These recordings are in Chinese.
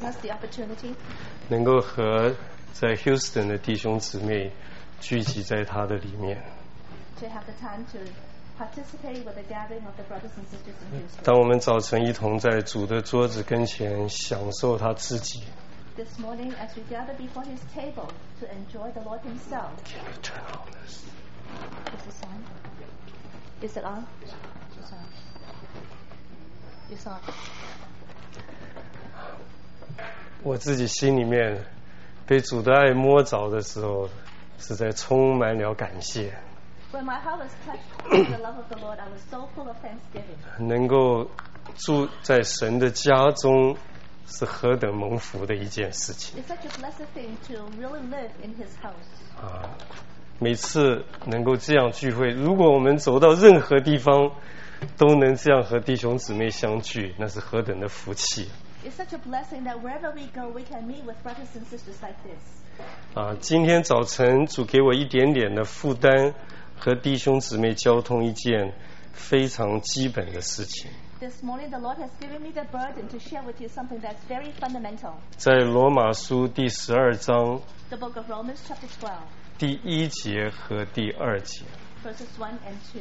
us the opportunity 能够和在 Houston 的弟兄姊妹聚集在他的里面。 to have the time to participate with the gathering of the brothers and sisters in Houston. 当我们早晨一同在主的桌子跟前享受他自己。 This morning, as we gather before His table to enjoy the Lord Himself. Turn on this. Is this on? Is it on? It's on. It's on. 我自己心里面被主的爱摸着的时候，实在充满了感谢。 When my heart was touched with the love of the Lord, I was so full of thanksgiving. 能够住在神的家中，是何等蒙福的一件事情。 It's such a blessed thing to really live in His house. 每次能够这样聚会，如果我们走到任何地方，都能这样和弟兄姊妹相聚，那是何等的福气。 It's such a blessing that wherever we go, we can meet with brothers and sisters like this. 今天早晨主给我一点点的负担，和弟兄姊妹交通一件非常基本的事情。 This morning, the Lord has given me the burden to share with you something that's very fundamental. 在罗马书第12章 The book of Romans, chapter 12, 第1节和第2节。 verses 1 and 2.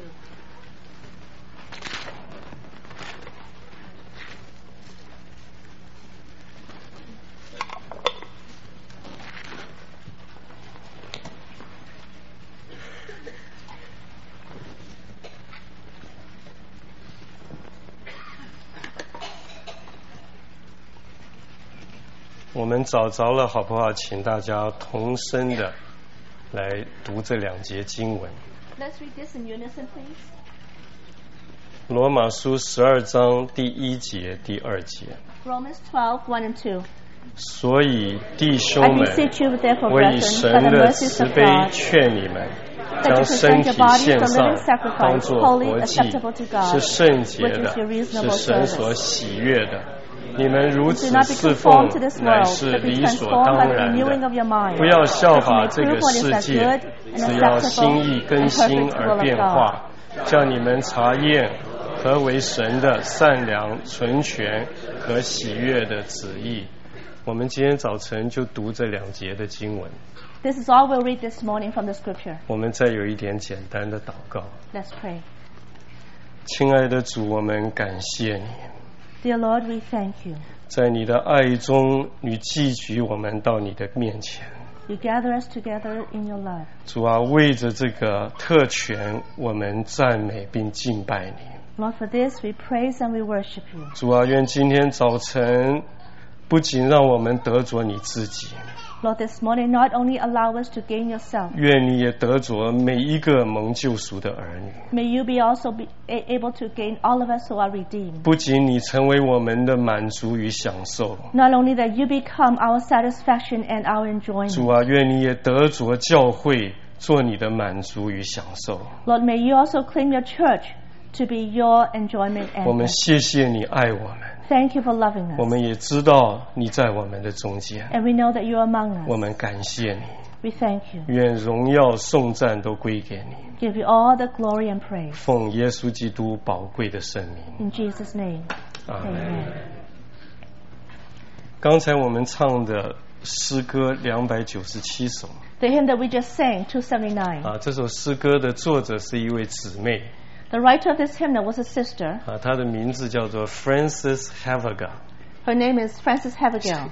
我们找着了，好不好？请大家同声的来读这2节经文。 Let's read this in unison, please. 罗马书12章第1节、第2节。 Romans 12, 1 and 2. 所以弟兄 I 们， beseech you, therefore, 我以 brethren, 神 by the 的 mercies 慈 of 悲 God, 劝你们， that you 将身 present 体 your bodies 献 a 上 living， 当 sacrifice, 作 holy, 活祭， acceptable to God, 是圣洁 which 的， is your 是 reasonable 神所 service. 喜悦的。你们如 Do 此 not be 侍奉 conformed to this 乃 world, 是 but be 理所 transformed 当 by the 然 renewing 的 of your mind, 不要效 that you 法 may 这个 prove what is 世 that 界 good and 只要心 acceptable 意更 and 新 perfect 而 will of 变 God. 化，叫你们查验何为神的善良、纯全和喜悦的旨意。我们今天早晨就读这2节的经文。 This is all we'll read this morning from the scripture. 我们再有一点简单的祷告。 Let's pray. 亲爱的主，我们感谢你， Dear Lord, we thank you. 在你的爱中，你寄居我们到你的面前。 You gather us together in your love. 主啊，为着这个特权，我们赞美并敬拜你。 Lord, for this we praise and we worship you. 主啊，愿今天早晨不仅让我们得着你自己， Lord, this morning not only allow us to gain yourself, 愿你也得着每一个蒙救赎的儿女。 may you be also be able to gain all of us who are redeemed. 不仅你成为我们的满足与享受， Not only that you become our satisfaction and our 主 enjoyment. 啊，愿你也得着教会做你的满足与享受。 Lord, may you also claim your church to be your enjoyment 我 and 们 blessing. 谢谢你爱我们， Thank you for loving 我 us. 们也知道你在我们的中间， And we know that you are among 我 us. 们感谢你。 We thank you. 愿荣耀颂赞都归给你， Give you all the glory and praise. 奉耶稣基督宝贵的圣名， In Jesus' name. 阿门。 Amen. 刚才我们唱的诗歌297首 The hymn that we just sang, 279. 这首诗歌的作者是一位姊妹 The writer of this hymn was a sister. 她的名字叫做 Frances Havergal Her name is Frances Havergal.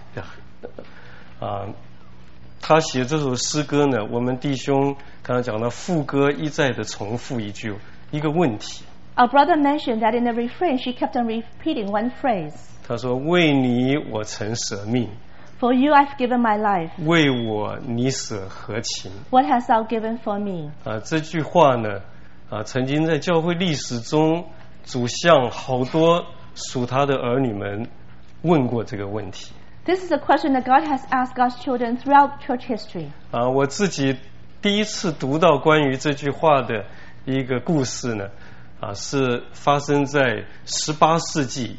她写这首诗歌呢，我们弟兄刚才讲到副歌一再的重复一个问题， Our brother mentioned that in the refrain she kept on repeating one phrase. 他说为你我曾舍命， For you I've given my life. 为我你舍何情。 What hast thou given for me? 这句话呢曾经在教会历史中主向好多属他的儿女们问过这个问题。 This is a question that God has asked God's children throughout church history. 我自己第一次读到关于这句话的一个故事呢，是发生在18世纪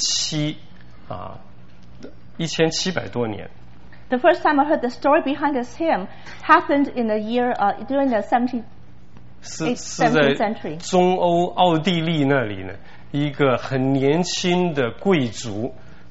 1700多年。 The first time I heard the story behind this hymn happened in the year during the 17th 是 17th 在 century. 中欧奥地利那里呢，一个很年轻的贵族，他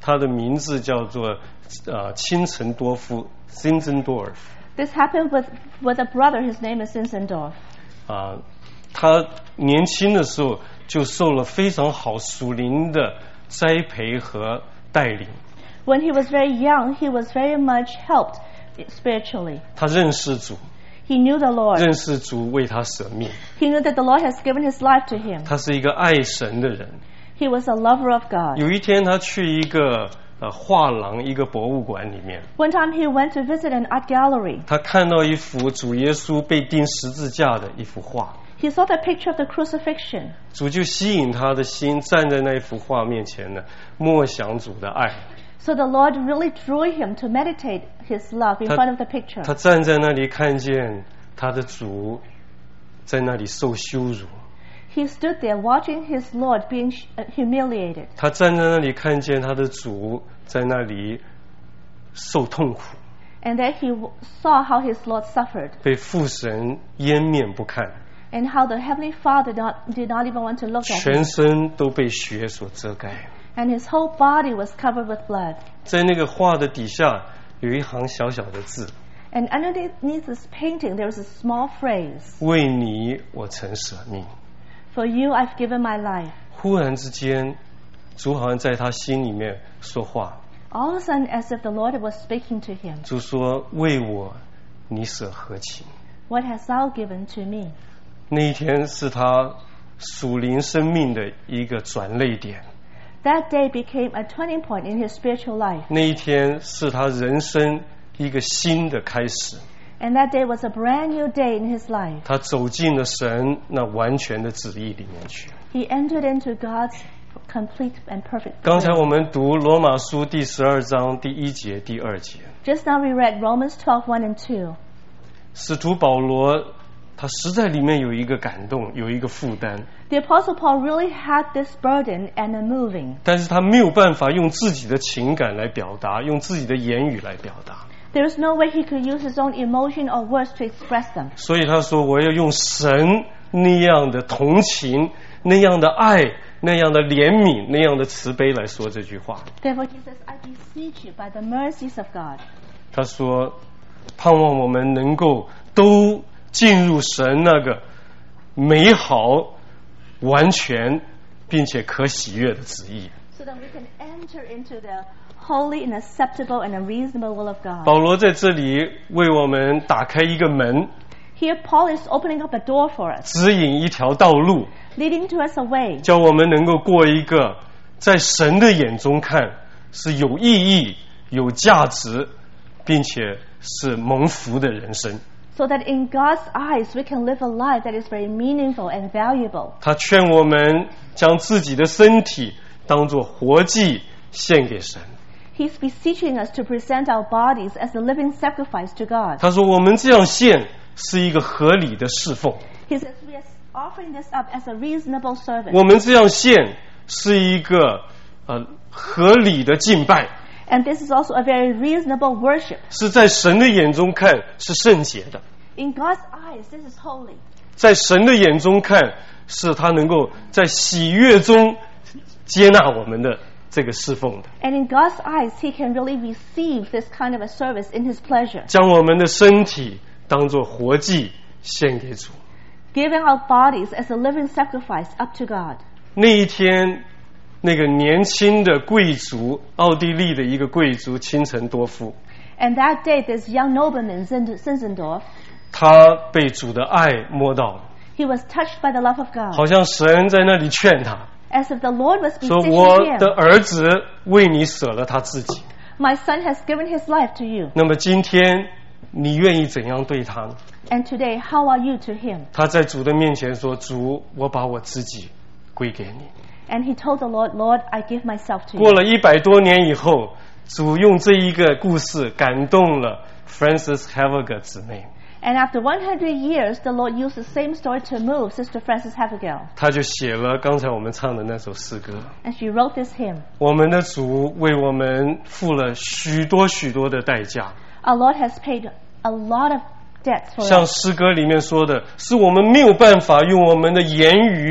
他的名字叫做钦岑多夫 Zinzendorf。 This happened with a brother. His name is Zinzendorf. 他年轻的时候就受了非常好属灵的栽培和带领。 When he was very young, he was very much helped spiritually. 他认识主， He knew the Lord. 认识主为他舍命。 He knew that the Lord has given his life to him. 他是一个爱神的人。 He was a lover of God. 有一天他去一个画廊，一个博物馆里面， One time he went to visit an art gallery. 他看到一幅主耶稣被钉十字架的一幅画， He saw the picture of the crucifixion. 主就吸引他的心，站在那一幅画面前呢，默想主的爱。 So the Lord really drew him to meditate his love in front of the picture. 他站在那里看见他的主在那里受羞辱， He stood there watching his Lord being humiliated. 他站在那里看见他的主在那里受痛苦， And there he saw how his Lord suffered 被父神掩面不看， and how the Heavenly Father did not even want to look at him. 全身都被血所遮盖。 And his whole body was covered with blood. 在那个画的底下有一行小小的字， And underneath this painting there was a small phrase, 为你我曾舍命。 For you I've given my life. 忽然之间，主好像在他心里面说话， All of a sudden, as if the Lord was speaking to him, 主说：“为我，你舍何情？” What hast thou given to me? 那一天是他属灵生命的一个转捩点， That day became a turning point in his spiritual life. 那一天是他人生一个新的开始。 And that day was a brand new day in his life. 他走进了神那完全的旨意里面去。 He entered into God's complete and perfect 刚才 will. 我们读罗马书第12章第1节、第2节， Just now we read Romans 12:1 and 2. 使徒保罗他实在里面有一个感动，有一个负担， The Apostle Paul really had this burden and a moving. 但是他没有办法用自己的情感来表达，用自己的言语来表达， There is no way he could use his own emotion or words to express them. 所以他说：“我要用神那样的同情、那样的爱、那样的怜悯、那样的慈悲来说这句话。” Therefore he says, I beseech you by the mercies of God. 他说：“盼望我们能够都进入神那个美好、完全并且可喜悦的旨意。” So that we can enter into the holy and acceptable and a reasonable will of God. 保罗在这里为我们打开一个门， Here Paul is opening up a door for us, 指引一条道路， leading to us a way, 叫我们能够过一个在神的眼中看是有意义、有价值，并且是蒙福的人生。 so that in God's eyes we can live a life that is very meaningful and valuable. 他劝我们将自己的身体当作活祭献给神。 He's beseeching us to present our bodies as a living sacrifice to God. 他说我们这样献是一个合理的侍奉， He says we are offering this up as a reasonable service. 我们这样献是一个合理的敬拜， And this is also a very reasonable worship. 是在神的眼中看是圣洁的， In God's eyes, this is holy. 在神的眼中看是他能够在喜悦中接纳我们的这个侍奉的， And in God's eyes, He can really receive this kind of a service in His pleasure. 将我们的身体当作活祭献给主。 Giving our bodies as a living sacrifice up to God. 那一天，那个年轻的贵族，奥地利的一个贵族钦岑多夫， And that day, this young nobleman, Zinzendorf, 他被主的爱摸到， he was touched by the love of God. 好像神在那里劝他 As if the Lord was 说：“ beseeching 我的 him. 儿子为你舍了他自己， My son has given his life to you. 那么今天你愿意怎样对他呢？” And today, how are you to him? 他在主的面前说：“主，我把我自己归给你。” And he told the Lord, Lord, I give myself to 过 you. 了100多年以后，主用这一个故事感动了 Frances Havergal 姊妹， And after 100 years, the Lord used the same story to move Sister Frances Havergal. 他就写了刚才我们唱的那首诗歌。 And she wrote this hymn. 我们的主为我们付了许多许多的代价， Our Lord has paid a lot of debts for 像 us. 诗歌里面说的，是我们没有办法用我们的言语、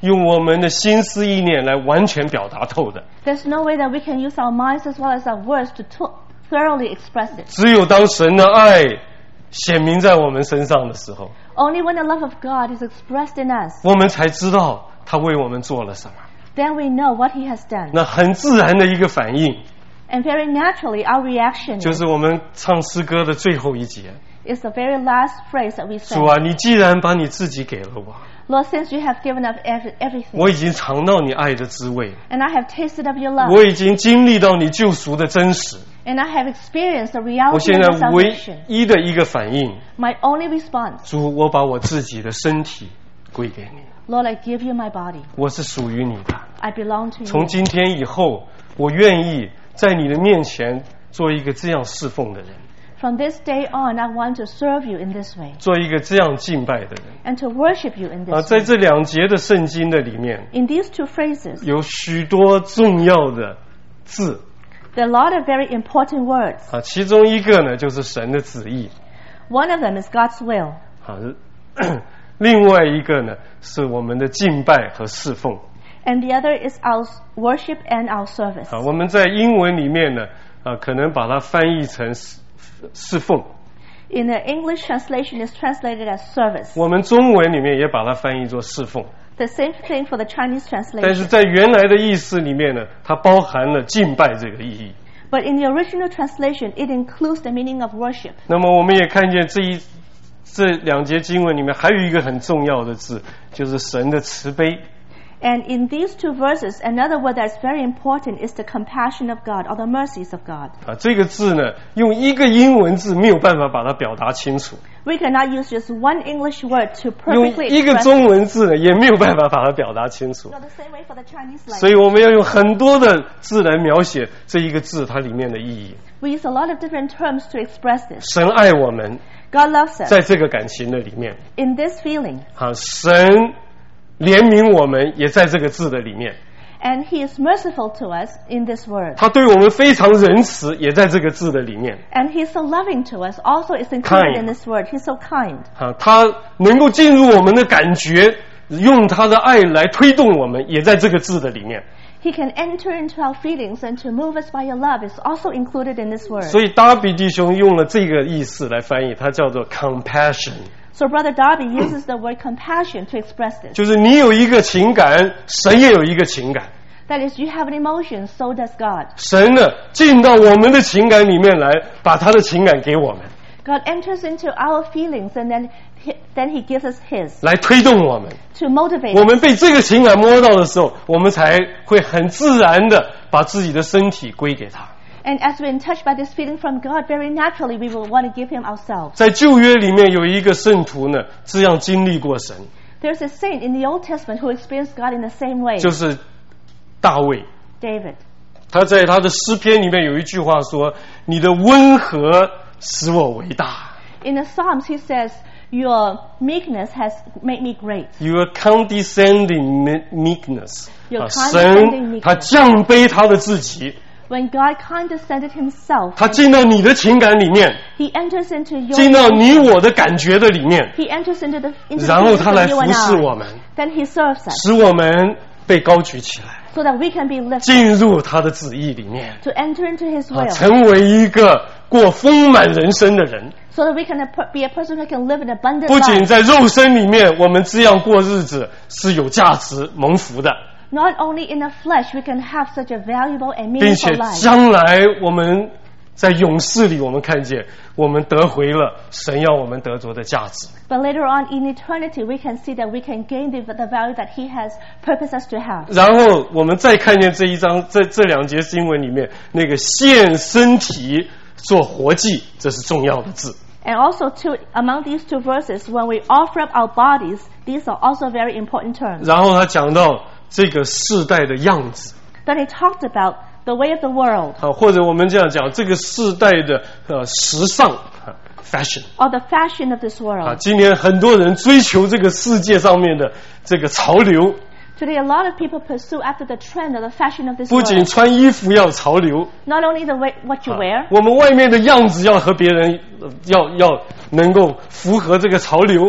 用我们的心思意念来完全表达透的。 There's no way that we can use our minds as well as our words to thoroughly express it. 只有当神的爱显明在我们身上的时候， Only when the love of God is expressed in us, 我们才知道他为我们做了什么。 then we know what He has done. 那很自然的一个反应， And very naturally, our reaction 就是我们唱诗歌的最后一节， is the very last phrase that we 主 say. 啊，你既然把你自己给了我， Lord, since you have given up everything, 我已经尝到你爱的滋味， and I have tasted of your love, 我已经经历到你救赎的真实， and I have experienced the 我 reality 现 of 在 your 唯 salvation, 一的一个反应， my only response, 主，我把我自己的身体归给你， Lord, I give you my body. 我是属于你的。 I belong to 从 you. 今天以后，我愿意在你的面前做一个这样侍奉的人， From this day on, I want to serve you in this way 做一个这样敬拜的人。 and to worship you in 在 this way. 这两节的圣经的里面， In these two phrases, 有许多重要的字 there are a lot of very important words. 其中一个呢就是神的旨意 One of them is God's will, 另外一个呢是我们的敬拜和侍奉 and the other is our worship and our service. 我们在英文里面呢可能把它翻译成侍奉， In the English translation, it's translated as service. 我们中文里面也把它翻译作侍奉， The same thing for the Chinese 但是 translation. 在原来的意思里面呢，它包含了敬拜这个意义。 But in the original translation, it includes the meaning of worship. 那么我们也看见这两节经文里面还有一个很重要的字，就是神的慈悲。 And in these two verses, another word that's very important is the compassion of God or the mercies of God. 这个字呢，用一个英文字没有办法把它表达清楚， We cannot use just one English word to 用 perfectly 一个 express 中文字呢，也没有办法把它表达清楚。 So the same way for the Chinese 所以 language. 我们要用很多的字来描写这一个字它里面的意义。 We use a lot of different terms to express this. 神爱我们， God loves us 在这个感情的里面， in this feeling. 神怜悯我们，也在这个字的里面。 And He is merciful to us in this word. 他对我们非常仁慈，也在这个字的里面。 And He's so loving to us also is included in this word. He's so kind. 他能够进入我们的感觉，用他的爱来推动我们，也在这个字的里面。 He can enter into our feelings and to move us by your love is also included in this word. 所以达比弟兄用了这个意思来翻译，它叫做 compassion， So Brother Darby uses the word compassion to express this. 就是你有一个情感，神也有一个情感。 That is, you have an emotion, so does God. 神呢，进到我们的情感里面来，把他的情感给我们， God enters into our feelings and then He gives us His 来推动我们。 to motivate 我 us. 们被这个情感摸到的时候，我们才会很自然的把自己的身体归给他。 And as we're touched by this feeling from God, very naturally we will want to give Him ourselves. 在旧约里面有一个圣徒呢，这样经历过神， There's a saint in the Old Testament who experienced God in the same way, 就是大卫。 David. 他在他的诗篇里面有一句话说：“你的温和使我为大。” In the Psalms, he says, "Your meekness has made me great." Your condescending meekness， Your 神 condescending 他 meekness. 降卑他的自己， When God condescended Himself, 他进到你的情感里面， He enters into your 进到 emotions. 你我的感觉的里面， He enters into the 然后 feelings 他来 of you 服 and 侍我 I. 们， Then He serves us 使我们被高举起来， so that we can be lifted 进入他的旨意里面， to enter into His will, 成为一个过丰满人生的人。 so that we can be a person who can live an abundant 不仅 life. 在肉身里面，我们这样过日子是有价值、蒙福的， Not only in the flesh we can have such a valuable and 并且 meaningful life, 将来我们在永世里，我们看见我们得回了神要我们得着的价值。 but later on in eternity we can see that we can gain the value that He has purposed us to have. 然后我们再看见这一章这两节经文里面那个献身体做活祭，这是重要的字。 And also too, among these two verses, when we offer up our bodies, these are also very important terms. 然后他讲到这个世代的样子， Then He talked about the way of the world, 或者我们这样讲，这个世代的时尚fashion。 or the fashion of this world. 今年很多人追求这个世界上面的这个潮流， Today, a lot of people pursue after the trend or the fashion of this 不仅 world. 穿衣服要潮流， Not only the way what you wear, 我们外面的样子要和别人要能够符合这个潮流。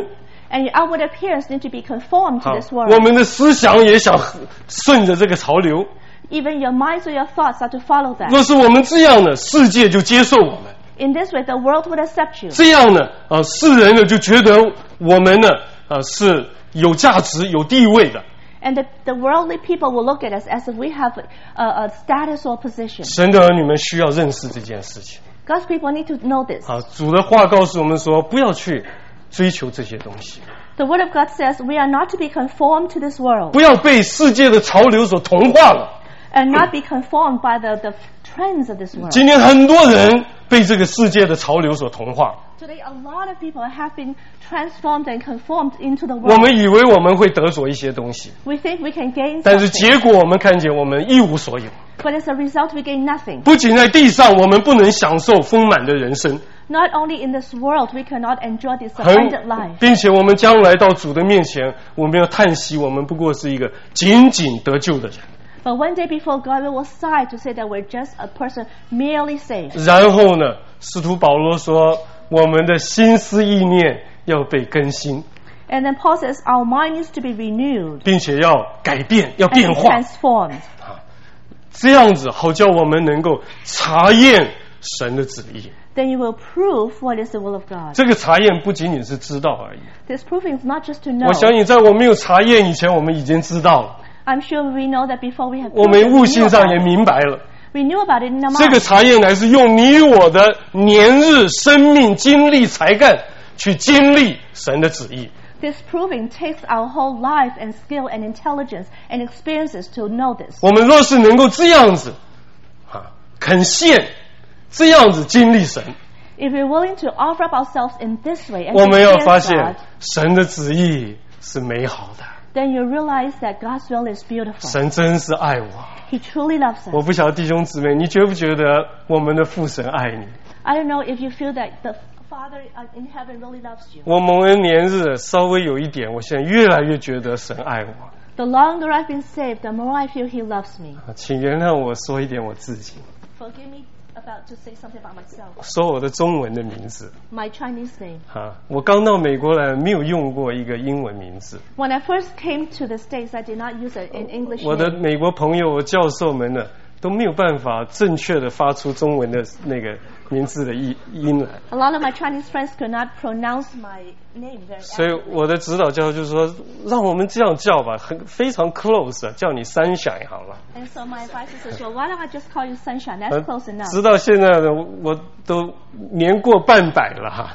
And your outward appearance need to be conformed to 好 this，world. 我们的思想也想顺着这个潮流。 Even your minds or your thoughts are to follow that. 若是我们这样呢，世界就接受我们； In this way, the world would accept you. 这样呢，世人呢就觉得我们呢，是有价值、有地位的。 And the worldly people will look at us as if we have a status or position. 神的儿女们需要认识这件事情。 God's people need to know this. 主的话告诉我们说，不要去追求这些东西， The Word of God says we are not to be conformed to this world 不要被世界的潮流所同化了。 and not be conformed by the trends of this world. 今天很多人被这个世界的潮流所同化， Today, a lot of people have been transformed and conformed into the 我 world. 们以为我们会得着一些东西， We think we can gain 但是 something, 结果我们看见我们一无所有。 but as a result, we gain nothing. 不仅在地上，我们不能享受丰满的人生， Not only in this world, we cannot enjoy this abundant life, 并且我们将来到主的面前，我们要叹息，我们不过是一个仅仅得救的人。 but one day before God, we will sigh to say that we're just a person merely saved. 然后呢，使徒保罗说，我们的心思意念要被更新， And then Paul says our mind needs to be renewed 并且要改变，要 and 变 be 化， transformed. 这样子好叫我们能够查验神的旨意。 Then you will prove what is the will of God. 这个查验不仅仅是知道而已， This proving is not just to know. 我相信在我没有查验以前，我们已经知道了， I'm sure we know that before we have 我 proved 们 it, 悟 we 性 knew 上 about 也 it. 明白了。 We knew about it in our 这个 mind. 查验乃是用你我的年日、生命、精力、才干去经历神的旨意。 This proving takes our whole life and skill and intelligence and experiences to know this. 我们若是能够这样子，肯献，这样子经历神， If we're willing to offer up ourselves in this way and 我 to 们要发 experience 现 God, 神的旨意是美好的。 then you realize that God's will is beautiful. 神真是爱我。 He truly loves 我 us. 不晓得弟兄姊妹，你觉不觉得我们的父神爱你？ I don't know if you feel that the Father in heaven really loves you. 我蒙恩年日稍微有一点，我现在越来越觉得神爱我。 The longer I've been saved, the more I feel He loves me. 请原谅我说一点我自己， Forgive me about to say something about myself. 说我的中文的名字。 My Chinese name. 我刚到美国来，没有用过一个英文名字。 When I first came to the States, I did not use an English 我的 name. 美国朋友、教授们呢，都没有办法正确的发出中文的那个名字的音来。 A lot of my Chinese friends could not pronounce my name very 所以 accurately. 我的指导教授就说，让我们这样叫吧，非常 close，叫你Sunshine好了。 And so my advisor says, well, why don't I just call you Sunshine? That's close enough. 直到现在呢，我都年过半百了哈。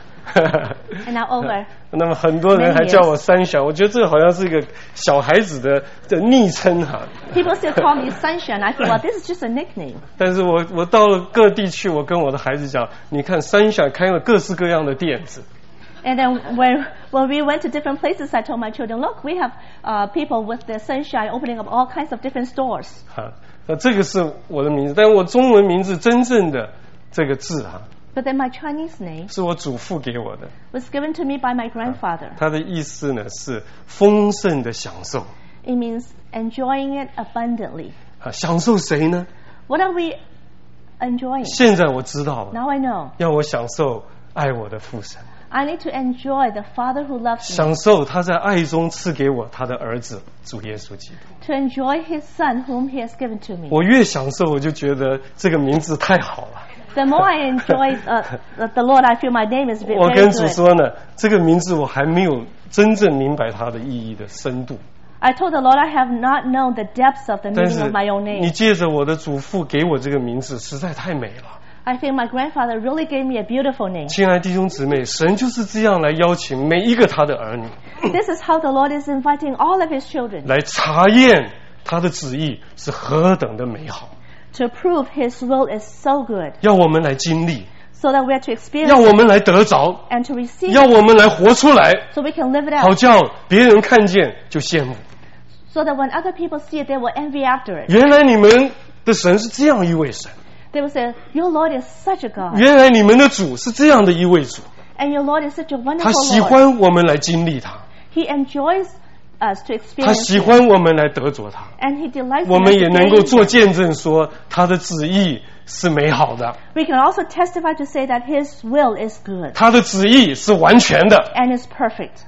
And now over. 那么很多人还叫我Sunshine，我觉得这个好像是一个小孩子的昵称哈。 People still call me Sunshine. I feel, well, this is just a nickname. 但是我到了各地去，我跟我的孩子讲，你看Sunshine开了各式各样的店子。 And then when we went to different places, I told my children, look, we have people with the Sunshine opening up all kinds of different stores. 这个是我的名字，但是我中文名字真正的这个字 But then my Chinese name 是我祖父给我的， was given to me by my grandfather. 它的意思呢是丰盛的享受。 It means enjoying it abundantly. 享受谁呢？ What are we enjoying? 现在我知道了， Now I know. 要我享受爱我的父神， I need to enjoy the Father who loves me. 享受他在爱中赐给我他的儿子主耶稣基督。 To enjoy His Son whom He has given to me. 我越享受，我就觉得这个名字太好了。 The more I enjoy the Lord, I feel my name is very 我跟主 good. 说呢，这个名字我还没有真正明白它的意义的深度。 I told the Lord I have not known the depths of the 但 meaning 是 of my own 你 name. 借着我的祖父给我这个名字，实在太美了。 I think my grandfather really gave me a beautiful name. 亲爱的弟兄姊妹，神就是这样来邀请每一个他的儿女， This is how the Lord is inviting all of His children 来查验他的旨意是何等的美好， to prove His will is so good, 要我们来经历， so that we are to 要 experience 我们来得着， and to receive 要 it, 我们来活出来， so we can live it 好 out, 叫别人看见就羡慕。 so that when other people see it, they will envy after it. 原来你们的神是这样一位神， They will say, your Lord is such a God, 原来你们的主是这样的一位主， and your Lord is such a 他 wonderful 喜 Lord. 欢我们来经历他， He enjoys us to 他 experience 喜 it, 欢我们来得着他， and He delights 我 in 们 us 也 to 能够 gain 做 it. 见证说他的旨意是美好的， We can also testify to say that His will is good 他的旨意是完全的。 and is perfect.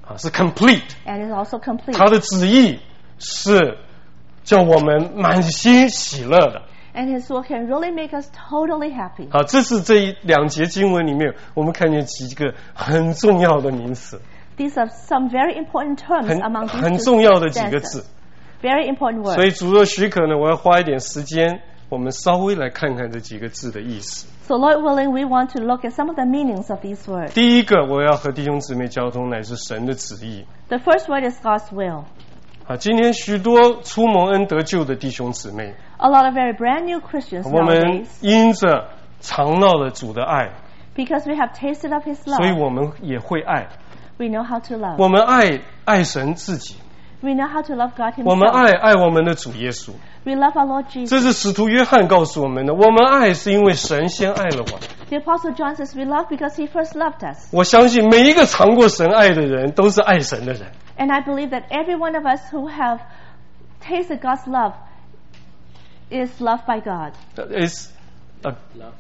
是 complete， and it's also complete. 他的旨意是叫我们满心喜乐的。 And His will can really make us totally happy. 这是这2节经文里面我们看见几个很重要的名词， These are some very important terms among these 很 two 重要的几个 stanzas. 字。 Very important 所以 words. 主若许可呢，我要花一点时间，我们稍微来看看这几个字的意思。 So Lord willing, we want to look at some of the meanings of these words. 第一个，我要和弟兄姊妹交通，乃是神的旨意。 The first word is God's will. 今天许多初蒙恩得救的弟兄姊妹， A lot of very brand new Christians 我们 nowadays, 因着尝到了主的爱， because we have tasted of His 所以 love, 我们也会爱。 we know how to love. 我们爱神自己， We know how to love God 我们 Himself. 爱我们的主耶稣。 We love our Lord Jesus. 这是使徒约翰告诉我们的。我们爱是因为神先爱了我们。 The Apostle John says we love because He first loved us. 我相信每一个尝过神爱的人，都是爱神的人。 And I believe that every one of us who have tasted God's love is loved by God. Is a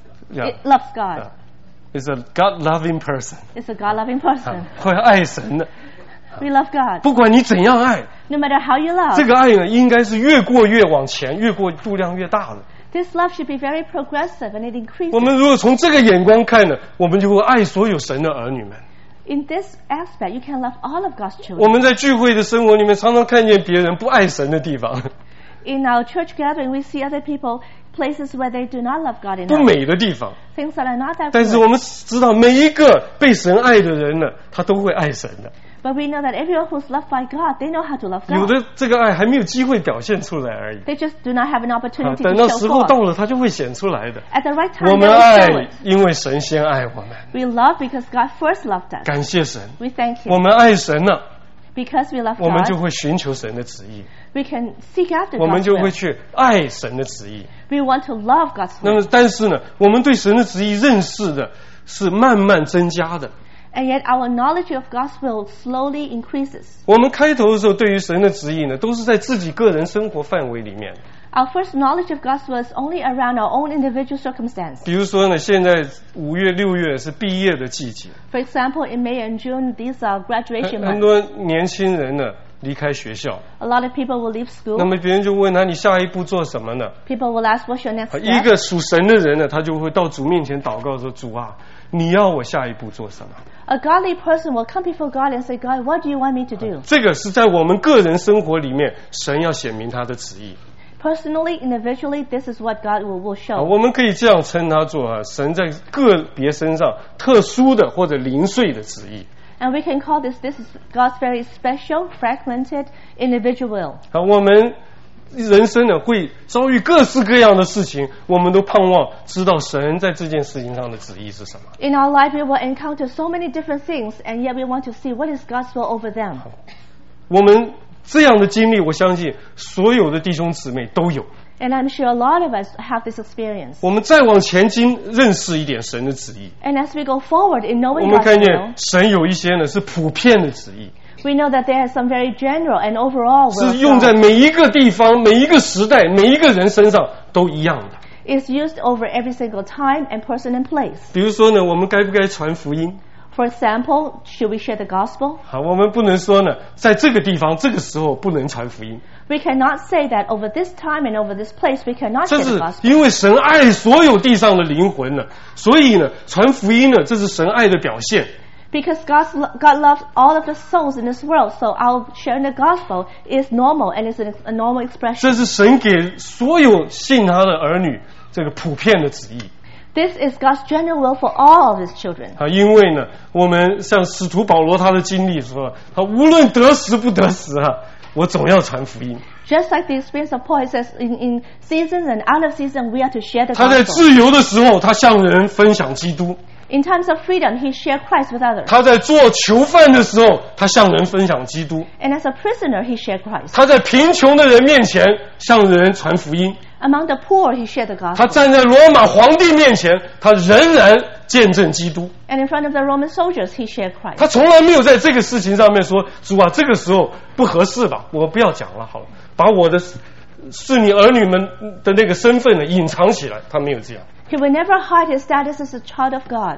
It loves God. is a God-loving person， It's a God-loving person. 会爱神的。 We love God. 不管你怎样爱， No matter how you love, 这个爱呢，应该是越过越往前，越过度量越大的。 this love should be very progressive and it increases. 我们如果从这个眼光看呢，我们就会爱所有神的儿女们。 In this aspect, you can love all of God's 我 children. 们在聚会的生活里面，常常看见别人不爱神的地方， In our church gathering, we see other people, places where they do not love God 不 enough. 美的地方。 Things that are not that 但是我 good. 们知道，每一个被神爱的人呢，他都会爱神的。 But we know that everyone who's loved by God, they know how to love 有 God. 的这个爱还没有机会表现出来而已。 They just do not have an opportunity 等 to 到 show 时候到 forth. 了，他就会显出来的。 At the right 我 time, 们 they will show 爱 it. 因为神先爱我们， We love because God first loved us. 感谢神。 We thank 我 Him. 们爱神了， Because we love 我们就 God, 会寻求神的旨意， we can seek after 我们 God's 就会 will. 去爱神的旨意。 We want to love God's 那 will. 么，但是呢，我们对神的旨意认识的是慢慢增加的。 And yet our knowledge of God's will slowly increases. 我们开头的时候对于神的旨意呢，都是在自己个人生活范围里面。 Our first knowledge of God's will is only around our own individual circumstance. 比如说呢，现在5月、6月是毕业的季节， For example, in May and June, these are graduation 很 months. 多年轻人呢离开学校， A lot of people will leave 那 school. 么别人就问他：“你下一步做什么呢？” People will ask, what's your next 一 step? 个属神的人呢，他就会到主面前祷告说：“主啊，你要我下一步做什么 A godly person will come before God and say, God, what do you want me to do?？” 这个是在我们个人生活里面，神要显明他的旨意。 Personally, individually, this is what God will show. 我们可以这样称他做神在个别身上特殊的或者零碎的旨意。 And we can call this is God's very special, fragmented, individual will. 我们人生呢会遭遇各式各样的事情，我们都盼望知道神在这件事情上的旨意是什么。 In our life, we will encounter so many different things, and yet we want to see what is God's will over them. 我们这样的经历，我相信所有的弟兄姊妹都有。 And I'm sure a lot of us have this experience. 我们再往前认识一点神的旨意， And as we go forward in 我 knowing 们 God's 看 will, 见神有一些呢是普遍的旨意， we know that there is some very general and overall will 是用 of 在 God. 每一个地方、每一个时代、每一个人身上都一样的。 It's used over every single time and person and place. 比如说呢，我们该不该传福音？ For example, should we share the gospel? 好，我们不能说呢，在这个地方、这个时候不能传福音， We cannot say that over this time and over this place we cannot 这 share 是 the gospel. 因为神爱所有地上的灵魂呢，所以呢，传福音呢，这是神爱的表现。 Because God loves all of the souls in this world, so our sharing the gospel is normal and is a normal expression. 这是神给所有信他的儿女这个普遍的旨意。 This is God's general will for all of His children. 因为呢，我们像使徒保罗他的经历说，他无论得时不得时我总要传福音。 Just like the experience of Paul, it says in seasons and out of season we are to share the 他在 gospel. 自由的时候，他向人分享基督； In times of freedom, he shared Christ with others. 他在做囚犯的时候，他向人分享基督； And as a prisoner, he shared Christ. 他在贫穷的人面前向人传福音； Among the poor, he shared the 他 gospel. 站在罗马皇帝面前，他仍然见证基督。 And in front of the Roman soldiers, he shared 他 Christ. 从来没有在这个事情上面说：“主啊，这个时候不合适吧，我不要讲了，好了，把我的是你儿女们的那个身份呢隐藏起来。”他没有这样。 He would never hide his status as a child of God.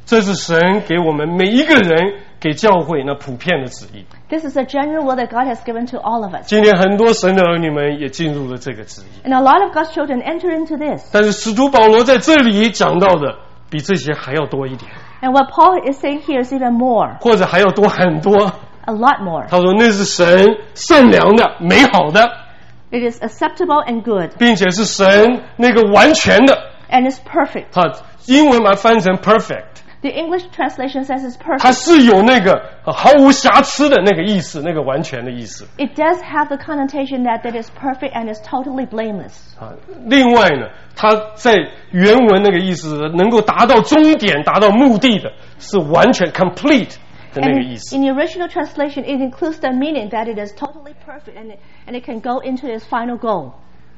这是神给我们每一个人给教会那普遍的旨意。 This is a general will that God has given to all of us. 今天很多神的儿女们也进入了这个旨意， And a lot of God's children enter into this. 但是使徒保罗在这里讲到的比这些还要多一点， And what Paul is saying here is even more, 或者还要多很多。 a lot more. 他说那是神善良的、美好的， It is acceptable and good, 并且是神那个完全的。 and it's perfect. 他英文把它翻成 perfect， The English translation says it's 它 perfect. 是有那个毫无瑕疵的那个意思，那个完全的意思。 It does have the connotation that it is perfect and is totally blameless. 另外呢，它在原文那个意思能够达到终点、达到目的的，是完全 complete 的那 And 个 in, 意思。 in the original translation, it includes the meaning that it is totally perfect and it can go into its final goal.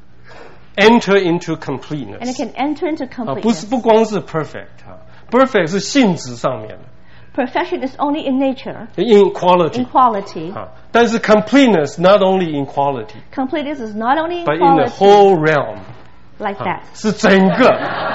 Enter into And it completeness can enter into 不是 completeness. 不光是 perfect perfect 是性质上面的 Perfection is only in nature, in quality in quality. 但是 completeness not only in quality Completeness is not only in but in the quality whole realm like that. 是整个。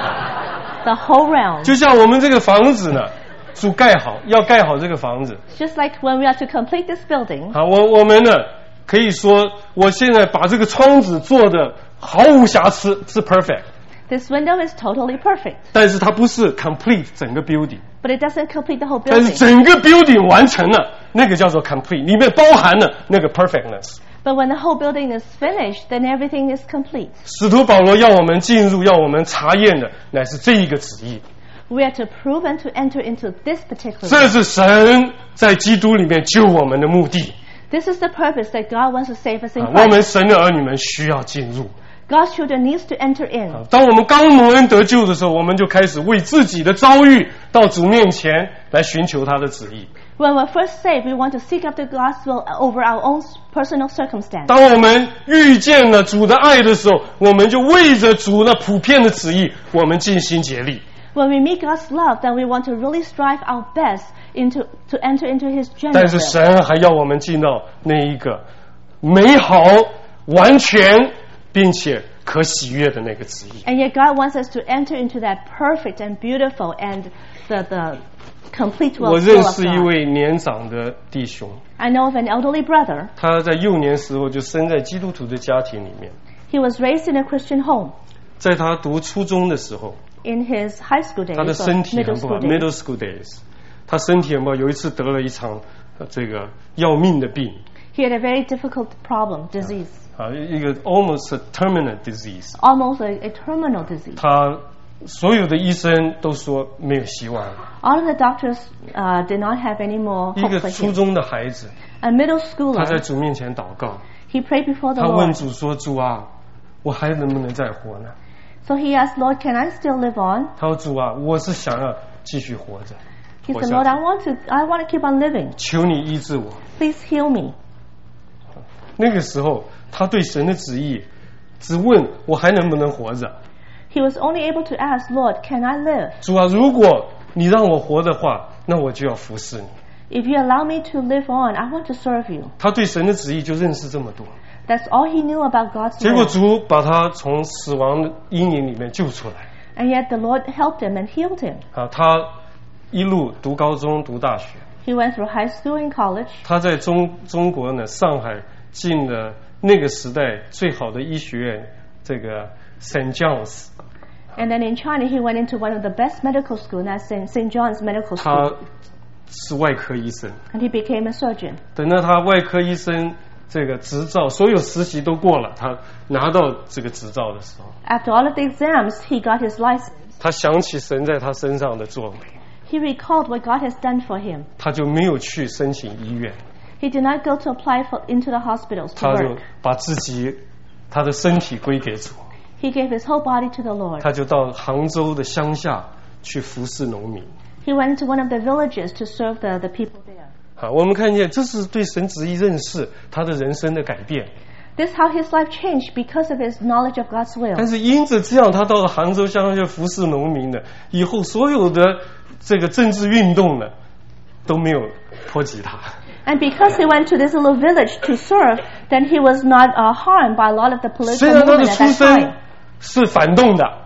The whole realm. 就像我们这个房子呢，主盖好，要盖好这个房子。 Just like when we are to complete this building, 我们呢可以说，我现在把这个窗子做的毫无瑕疵，是 perfect， this window is totally perfect. 但是它不是 complete 整个 building， But it doesn't complete the whole 但是 building. 整个 building 完成了，那个叫做 complete， 里面包含了那个 perfectness。 But when the whole building is finished, then everything is complete. 使徒保罗要我们进入，要我们查验的，乃是这一个旨意。 We are to prove and to enter into this particular 这 will. 是神在基督里面救我们的目的。 This is the purpose that God wants to save us in 我们 Christ. 神的儿女们需要进入。 God's children needs to enter in. 当我们刚蒙恩得救的时候，我们就开始为自己的遭遇到主面前来寻求他的旨意。 When we're first saved, we want to seek up the gospel over our own personal circumstance. 当我们遇见了主的爱的时候，我们就为着主那普遍的旨意，我们尽心竭力。 When we meet God's love, then we want to really strive our best to enter into His general 但是 will. 神还要我们进到那一个美好、完全并且可喜悦的那个旨意。 And yet God wants us to enter into that perfect and beautiful and the complete will 我 of 认识一 God. 位年长的弟兄， I know of an elderly brother. 他在幼年时候就生在基督徒的家庭里面， He was raised in a Christian home. 在他读初中的时候， In his high school days, 他的 or 身体 middle 很不好 school days. ，middle school days， 他身体很不好，有一次得了一场这个要命的病 He had a very difficult problem, disease, 一个 almost a terminal disease， almost a terminal disease. 他所有的医生都说没有希望了。 All of the doctors did not have any more 一 hope 个 for 初 him. 中的孩子， A middle 他在 schooler, 主面前祷告， he prayed before the 他问 Lord. 主说：“主啊，我还能不能再活呢 So he asked, Lord, can I still live on?？” 他说：“主啊，我是想要继续活着， He 活 said, 下 Lord, 去 I want to keep on living. 求你医治我。” Please heal me. 那个时候，他对神的旨意只问我还能不能活着。 He was only able to ask, Lord, can I live? 主啊，如果你让我活的话，那我就要服侍你。 If you allow me to live on, I want to serve you. 他对神的旨意就认识这么多， That's all he knew about God's 结果 will. 主把他从死亡的阴影里面救出来。 And yet the Lord helped him and healed him. 他一路读高中、读大学。 He went through high school and college. 他在中国呢，上海进了那个时代最好的医学院，这个 St. John's。 And then in China, he went into one of the best medical schools, that's St. John's Medical 他 School. 是外科医生。 And he became a surgeon. 等到他外科医生这个执照，所有实习都过了，他拿到这个执照的时候， After all of the exams, he got his license. 他想起神在他身上的作为， He recalled what God has done for him. 他就没有去申请医院， He did not go to apply into the hospitals to 他就 work. 把他的身体归给主， He gave his whole body to the Lord. 他就到杭州的乡下去服侍农民。 He went into one of the villages to serve the people there. 好，我们看见这是对神旨意认识，他的人生的改变。 This is how his life changed because of his knowledge of God's 但 will. 是因着这样，他到了杭州乡下服侍农民的，以后所有的这个政治运动呢都没有波及他。 And because he went to this little village to serve, then he was not harmed by a lot of the 虽 political 然他的 movement at 出 that 身 time. 是反动的，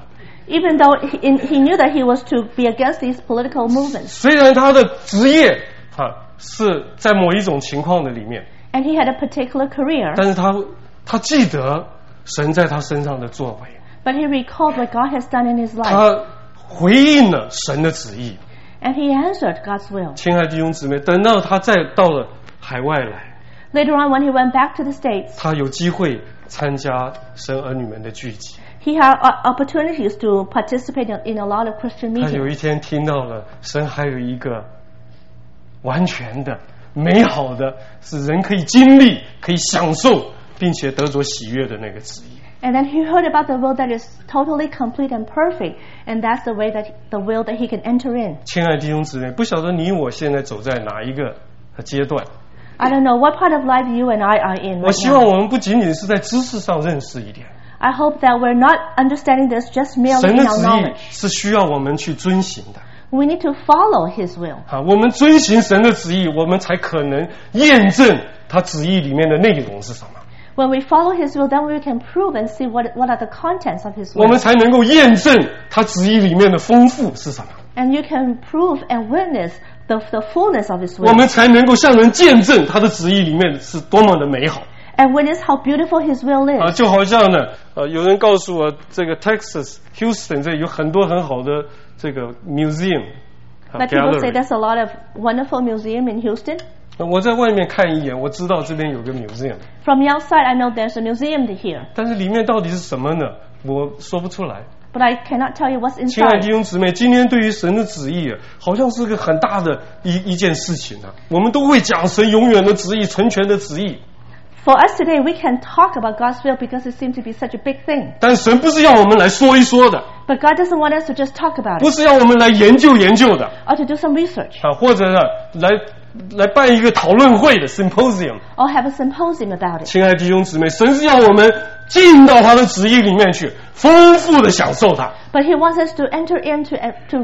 Even though he knew that he was to be against these political movements. 虽然他的职业是在某一种情况的里面， And he had a particular career. 但是他记得神在他身上的作为， But he recalled what God has done in his life. 他回应了神的旨意。 And he answered God's will. 亲爱的弟兄姊妹，等到他再到了海外来， Later on, when he went back to the States, 他有机会参加神儿女们的聚集。 he had opportunities to participate in a lot of Christian 他有 meetings. 一天听到了神还有一个完全的、美好的，是人可以经历、可以享受，并且得着喜悦的那个旨意。 And then he heard about the will that is totally complete and perfect, and that's the way the will that he can enter in. 亲爱的弟兄姊妹，不晓得你我现在走在哪一个阶段？ I don't know what part of life you and I are in 我 right 希望 now. 我们不仅仅是在知识上认识一点， I hope that we're not understanding this just merely 神 in 的 our 旨意 knowledge. 是需要我们去遵行的。 We need to follow his will. 我们遵行神的旨意，我们才可能验证他旨意里面的内容是什么。 When we follow his will, then we can prove and see what are the contents of his 我 will. 们才能够验证他旨意里面的丰富是什么。 And you can prove and witness the fullness of his 我 will. 们才能够向人见证他的旨意里面是多么的美好。 And witness how beautiful his will is. 就好像呢，有人告诉我，这个 Texas Houston 这有很多很好的这个 museum But people say gallery。 there's a lot of wonderful museum in Houston. 我在外面看一眼，我知道这边有个 museum， From the outside, I know there's a museum here. 但是里面到底是什么呢？我说不出来。 But I cannot tell you what's 亲爱的 inside. 弟兄姊妹，今天对于神的旨意，好像是个很大的一件事情啊。我们都会讲神永远的旨意、成全的旨意。 For us today, we can talk about God's will because it seems to be such a big thing. 但神不是要我们来说一说的， But God doesn't want us to just talk about 不 it 是要我们来研究研究的 or to do some research 或者呢来办一个讨论会的 symposium。 or have a symposium about it. 亲爱的弟兄姊妹，神是要我们进到他的旨意里面去，丰富的享受它， But He wants us to enter into and to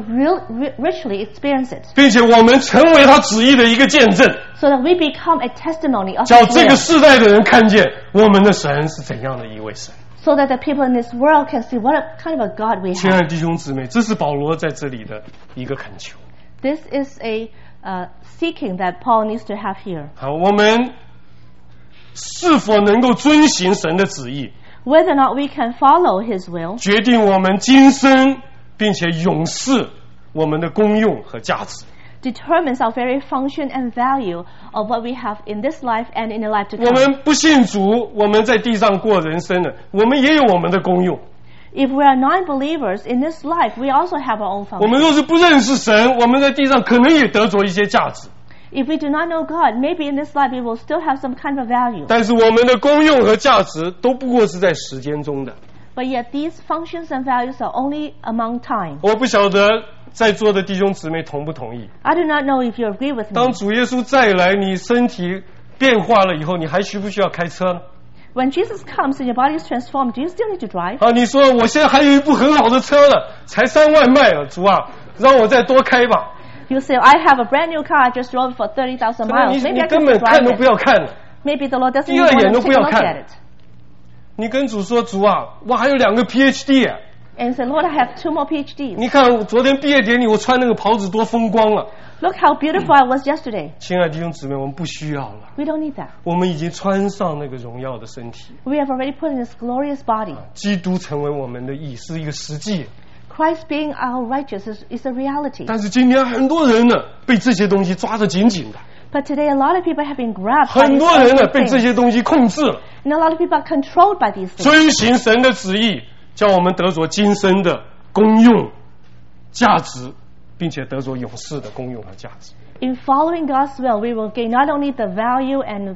richly experience it, 并且我们成为他旨意的一个见证， so that we become a testimony of 叫 His 这个 will, 世代的人看见我们的神是怎样的一位神。 so that the people in this world can see what kind of a God we 亲爱 have. 的弟兄姊妹，这是保罗在这里的一个恳求。 This is a seeking that Paul needs to have here. 好，我们是否能够遵行神的旨意， Whether or not we can follow His will 决定我们今生并且永世我们的功用和价值。 determines our very function and value of what we have in this life and in the life to 我 come. 们不信主，我们在地上过人生的，我们也有我们的功用。 If we are non-believers in this life, we also have our own 我们 function. 若是不认识神，我们在地上可能也得着一些价值， If we do not know God, maybe in this life we will still have some kind of value. 但是我们的功用和价值都不过是在时间中的。 But yet these functions and values are only among time. 我不晓得在座的弟兄姊妹同不同意？ I do not know if you agree with 当 me. 主耶稣再来，你身体变化了以后，你还需不需要开车呢？ When Jesus comes and your body is transformed, do you still need to drive? 你说我现在还有一部很好的车了，才3万卖了，主啊，让我再多开吧。 You say, I have a brand new car, I just drove it for 30,000 可能 miles. 你 Maybe I 根 can 本 just 看都 drive 不 it. 要看了。 Maybe the Lord doesn't 第二 even 眼 want 都 to 不 take a 要 look 看 at it. 你跟主说，主啊，我还有2个 PhD 啊！ And you say, Lord, I have 2 more PhDs. 你看我昨天毕业典礼，我穿那个袍子多风光啊！ Look how beautiful I was yesterday. 亲爱的弟兄姊妹，我们不需要了， We don't need that. 我们已经穿上那个荣耀的身体， We have already put in this glorious body. 基督成为我们的义，是一个实际。 Christ being our righteousness is a reality. 但是今天很多人呢，被这些东西抓得紧紧的， But today a lot of people have been grabbed by 很 these 多人呢 earthly 被这 things. 些东西控制了。 And a lot of people are controlled by these things. 遵行神的旨意，叫我们得着今生的功用、价值，并且得着永世的功用和价值。 In following God's will, we will gain not only the value and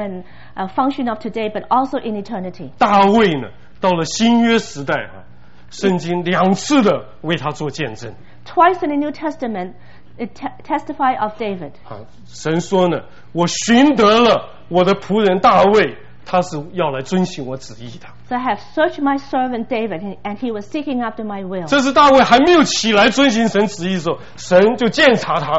function of today, but also in eternity. 大卫呢，到了新约时代圣经2次的为他做见证。 Twice in the New Testament, it testify of David. 神说呢，我寻得了我的仆人大卫，他是要来遵行我旨意的。 So I have searched my servant David, and he was seeking after my will. 这是大卫还没有起来遵行神旨意的时候，神就鉴察他，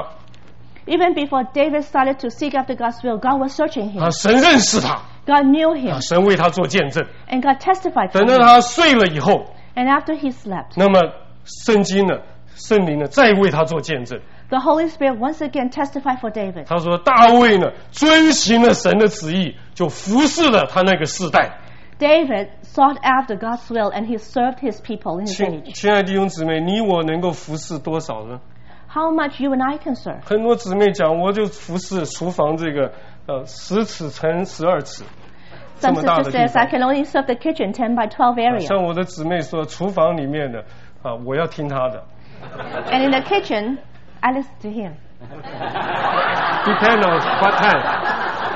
Even before David started to seek after God's will, God was searching him. 神认识他， God knew him, 神为他做见证。 and God testified to 等到 him. 他睡了以后， And after he slept, 那么圣灵呢再为他做见证。 the Holy Spirit once again testified for David. 他说大卫呢遵行了神的旨意，就服侍了他那个世代。 David sought after God's will and he served his people in his age. 亲爱的弟兄姊妹，你我能够服侍多少呢？ How much you and I can serve. 很多姊妹讲，我就服侍厨房这个10尺乘12尺。 Some sister says, I can only serve the kitchen 10 by 12 area. 像我的姊妹说，厨房里面的我要听她的。 And in the kitchen, I listen to him. Depend on what time.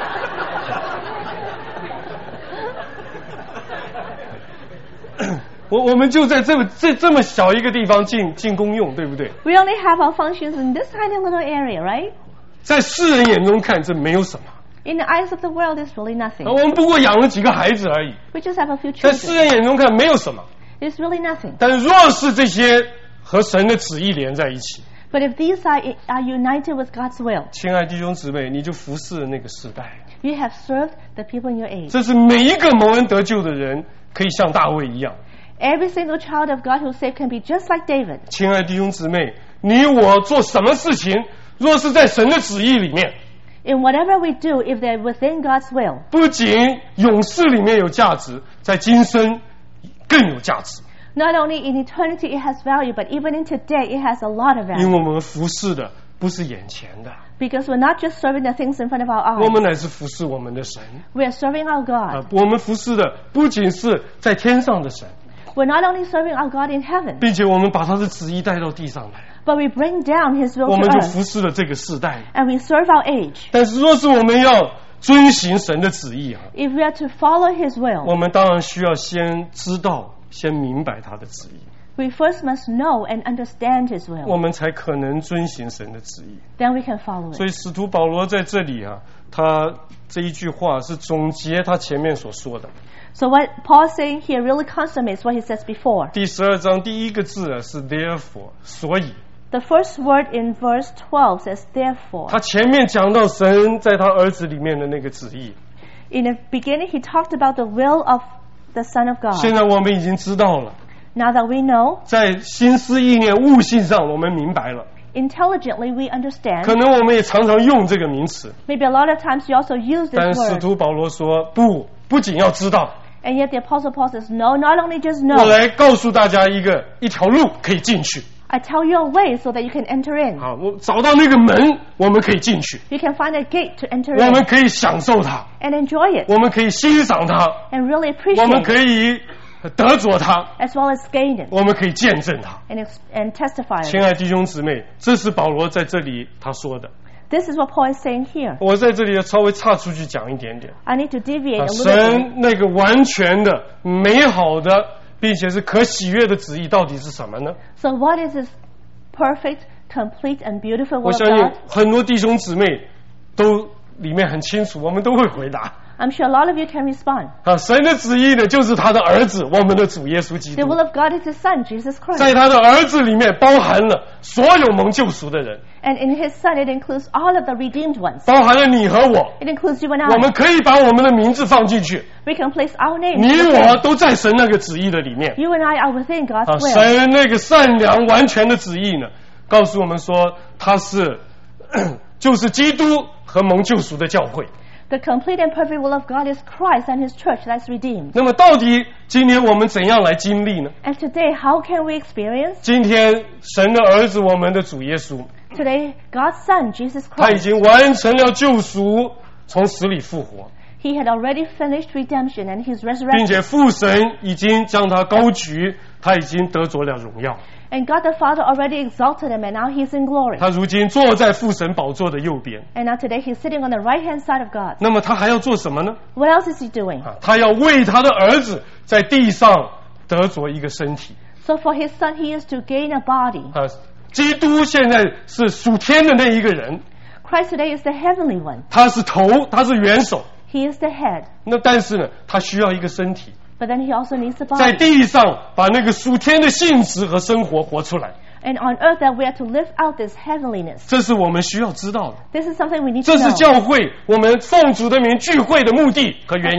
我们就在这么小一个地方进公用，对不对？ We only have our functions in this tiny little area, right? 在世人眼中看，这没有什么。 In the eyes of the world, it's really nothing. 我们不过养了几个孩子而已。 We just have a few 在世 children. 人眼中看，没有什么。 It's really nothing. 但是若是这些和神的旨意连在一起， But if these are united with God's will, 亲爱的弟兄姊妹，你就服侍了那个世代。 you have served the people in your age. 这是每一个蒙恩得救的人可以像大卫一样。 Every single child of God who is saved can be just like David. 亲爱的弟兄姊妹，你我做什么事情，若是在神的旨意里面， In whatever we do, if they're within God's will, 不仅永世里面有价值，在今生更有价值。 not only in eternity it has value, but even in today it has a lot of 因 value. 为我们服侍的不是眼前的， Because we're not just serving the things in front of our 我 eyes. 们乃是服侍我们的神。 We are serving our God. 我们服侍的不仅是在天上的神， We're not only serving our God in heaven, 并且我们把他的旨意带到地上来， but we bring down His will 我 to 们就 earth, 服侍了这个世代。 and we serve our age. 但是若是我们要遵行神的旨意 If we are to follow His 我 will, 们当然需要先知道、先明白他的旨意， we first must know and understand His 我 will. 们才可能遵行神的旨意。 Then we can follow 所 it. 以使徒保罗在这里他这一句话是总结他前面所说的。 So what Paul's saying here really consummates what he says before. 第12章第一个字是 therefore， 所以。 The first word in verse 12 says therefore. 他前面讲到神在他儿子里面的那个旨意， In the beginning he talked about the will of the Son of 现 God. 在我们已经知道了， Now that we know, 在心思意念悟性上我们明白了， intelligently we 可 understand. 能我们也常常用这个名词， Maybe a lot of times you also use 但 this 使 word. 徒保罗说不仅要知道， And yet the Apostle Paul says, no, not only just 我 know. 来告诉大家一条路可以进去。 I tell you a way so that you can enter in. 好，我找到那个门，我们可以进去， You can find a gate to enter 我们 in 可以享受它， and enjoy it 我们可以欣赏它， and really 我们 appreciate 可 it 以得着它， as well as gain it 我们可以见证它。 and testify 亲 it. 爱的弟兄姊妹，这是保罗在这里他说的。 This is what Paul is saying here. 我在这里要稍微岔出去讲一点点。 I need to deviate a little bit. 神那个完全的、美好的，并且是可喜悦的旨意到底是什么呢？ So what is this perfect, complete, and beautiful 我 will of 相信 God? 很多弟兄姊妹都里面很清楚，我们都会回答。 I'm sure a lot of you can respond. 神的旨意呢，就是他的儿子，我们的主耶稣基 The 督。 will of God is His Son, Jesus 在 Christ. 他的儿子里面包含了所有蒙救赎的人， And in His Son, it includes all of the redeemed ones. 包含了你和我。 It includes you and 我们 I. 可以把我们的名字放进去， We can place our names. 你 within. 我都在神那个旨意的里面。 You and I are within God's will. 神那个善良完全的旨意呢，告诉我们说他是就是基督和蒙救赎的教会。 The complete and perfect will of God is Christ and His church that's redeemed. 那么到底今天我们怎样来经历呢？ And today, how can we experience? 今天神的儿子，我们的主耶稣， Today, God's Son, Jesus 他已 Christ, 经完成了救赎，从死里复活， He had already finished redemption and His 并 resurrection. 且父神已经将他高举，他已经得着了荣耀。 And God the Father already exalted Him and now He's in glory. 他如今坐在父神宝座的右边。 And now today He's sitting on the right-hand side of God. 那么他还要做什么呢？ What else is He doing? 他要为他的儿子在地上得着一个身体。 So for His Son, He is to gain a body. 基督现在是属天的那一个人， Christ today is the heavenly one. 他是头，他是元首。 He is the head. 那但是呢，他需要一个身体， But then He also needs a 在 body. 地上把那个属天的性质和生活活出来。 And on earth that we are to live out this heavenliness. 这是我们需要知道的， This is something we need to 这是 know. 教会我们奉主的名聚会的目的和原因。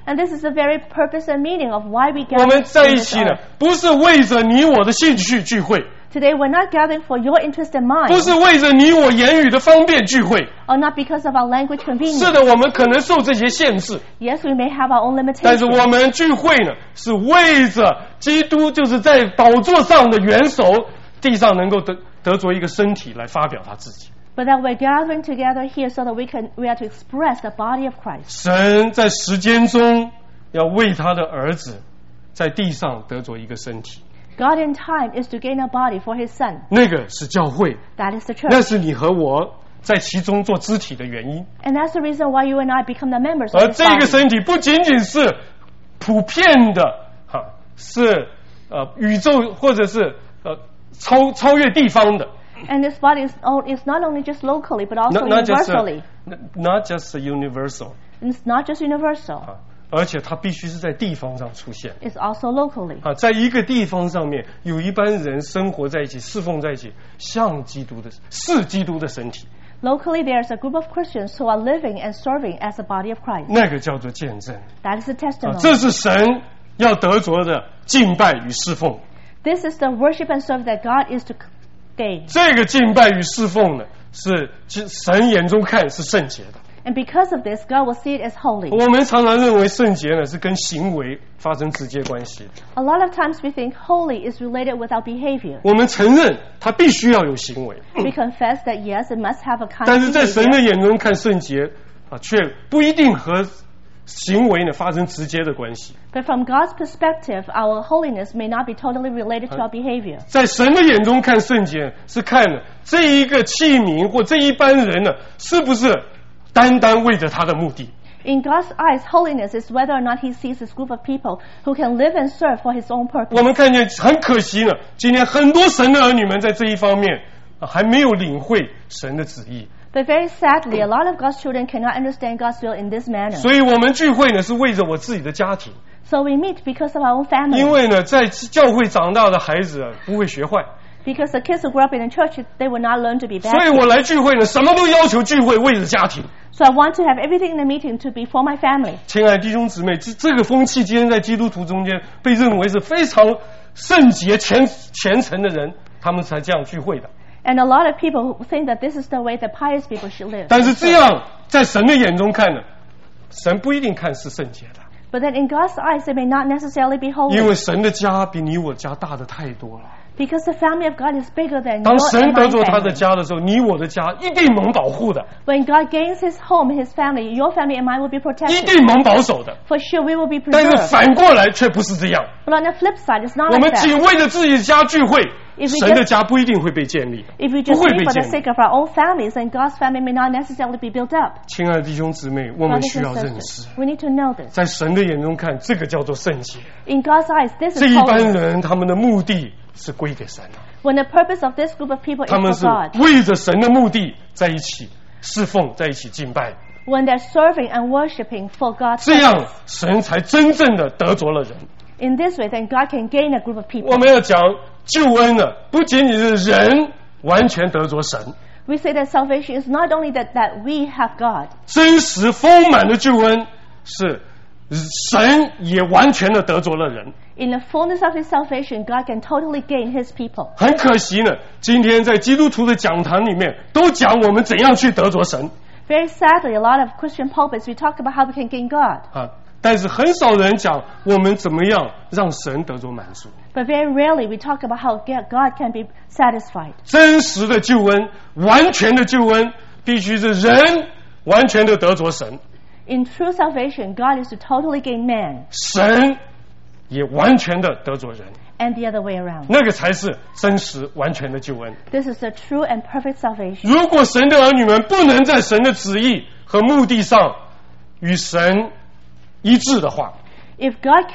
And this is the very purpose and meaning of why we gather 我们在 in 一 this 起呢 earth.， 不是为着你我的兴趣聚会， Today we're not gathering for your interest and 不 mine, 是为着你我言语的方便聚会。 or not because of our language 是 convenience. 的，我们可能受这些限制， Yes, we may have our own 但是 limitations. 我们聚会呢，是为着基督就是在宝座上的元首，地上能够得着一个身体来发表他自己。 But that we're gathering together here so that we are to express the body of Christ. 神在时间中要为他的儿子在地上得着一个身体， God in time is to gain a body for his son. 那个是教会， That is the 那 church. 是你和我在其中做肢体的原因。 And that's the reason why you and I become the members of 而 his 这个 body. 身体不仅仅是普遍的，是宇宙或者是超越地方的。 And this body is not only just locally, but also Not just universally. not just universal， And it's not just universal. 而且它必须是在地方上出现。 It's also locally. 在一个地方上面，有一班人生活在一起，侍奉在一起，像基督的，是基督的身体， Locally, there's a group of Christians who are living and serving as the body of Christ. 那个叫做见证。 That is the testimony. 这是神要得着的敬拜与侍奉。 This is the worship and service that God is to gain. 这个敬拜与侍奉呢，是神眼中看是圣洁的。 And because of this, God will see it as holy. 我们常常认为圣洁呢是跟行为发生直接关系的。 A lot of times we think holy is related with our behavior. 我们承认它必须要有行为， We confess that yes, it must have a kind 但 of 是在神 behavior. 的眼中看圣洁却不一定和行为呢发生直接的关系。 But from God's perspective, our holiness may not be totally related to our behavior. 在神的眼中看圣洁，是看了这一个器皿或这一班人呢，是不是单单为着他的目的。 In God's eyes, holiness is whether or not he sees this group of people who can live and serve for his own 我 purpose. 们看见很可惜呢，今天很多神的儿女们在这一方面还没有领会神的旨意。 But very sadly, a lot of God's children cannot understand God's will in this manner. 所以我们聚会呢是为着我自己的家庭， So we meet because of our own 因 family. 为呢在教会长大的孩子不会学坏， Because the kids who grew up in the church, they will not learn to be 所以 bad 我 kids. 来聚会呢什么都要求聚会为着家庭。 So I want to have everything in the meeting to be for my family. 亲爱的弟兄姊妹，这个风气今天在基督徒中间被认为是非常圣洁虔诚的人，他们才这样聚会的。 And a lot of people who think that this is the way that pious people should live. 但是这样在神的眼中看呢，神不一定看是圣洁的， But then in God's eyes, they may not necessarily be 因 holy. 为神的家比你我家大的太多了。 Because the family of God is bigger than 当 your 神 and 得 my 着他的 family. 家的时候，你我的家一定蒙保护的， When God gains his home, his family, your family and mine will be 一 protected. 定蒙保守的。 For sure, we will be 但是 preserved. 反过来却不是这样， But on the flip side, it's not 我们 like 仅 that. 为了自己的家聚会， If we 神的 just- 家不一定会被建立的， If we 不 just 会 live 被 for the 建立。 sake of our own families, then God's family may not necessarily be built up. 亲爱的弟兄姊妹，我们 Brothers 需要 and 认 sisters, 识， we need to know this. 在神的眼中看，这个叫做圣洁。 In God's eyes, this 这 is 一班 holiness. 人他们的目的是归给神的， When the purpose of this group of people is 他们 for 是 God. 为着神的目的在一起侍奉，在一起敬拜， When they're serving and worshiping for God's 这样 purpose. 神才真正的得着了人。 In this way, then God can gain a group of 我 people. 们要讲救恩呢，不仅仅是人完全得着神， We say that salvation is not only that we have God. 真实丰满的救恩是神也完全的得着了人。 In the fullness of his salvation, God can totally gain his people. 很可惜呢，今天在基督徒的讲坛里面都讲我们怎样去得着神 Very sadly, a lot of Christian pulpits, we talk about how we can gain God. 但是很少人讲我们怎么样让神得着满足。 But very rarely we talk about how God can be satisfied. 真实的救恩，完全的救恩，必须是人完全的得着神， In true salvation, God is to totally gain man, 神也完全的得着人， and the other way around. 那个才是真实完全的救恩。 This is the true and perfect salvation. 如果神的儿女们不能在神的旨意和目的上与神一致的话， If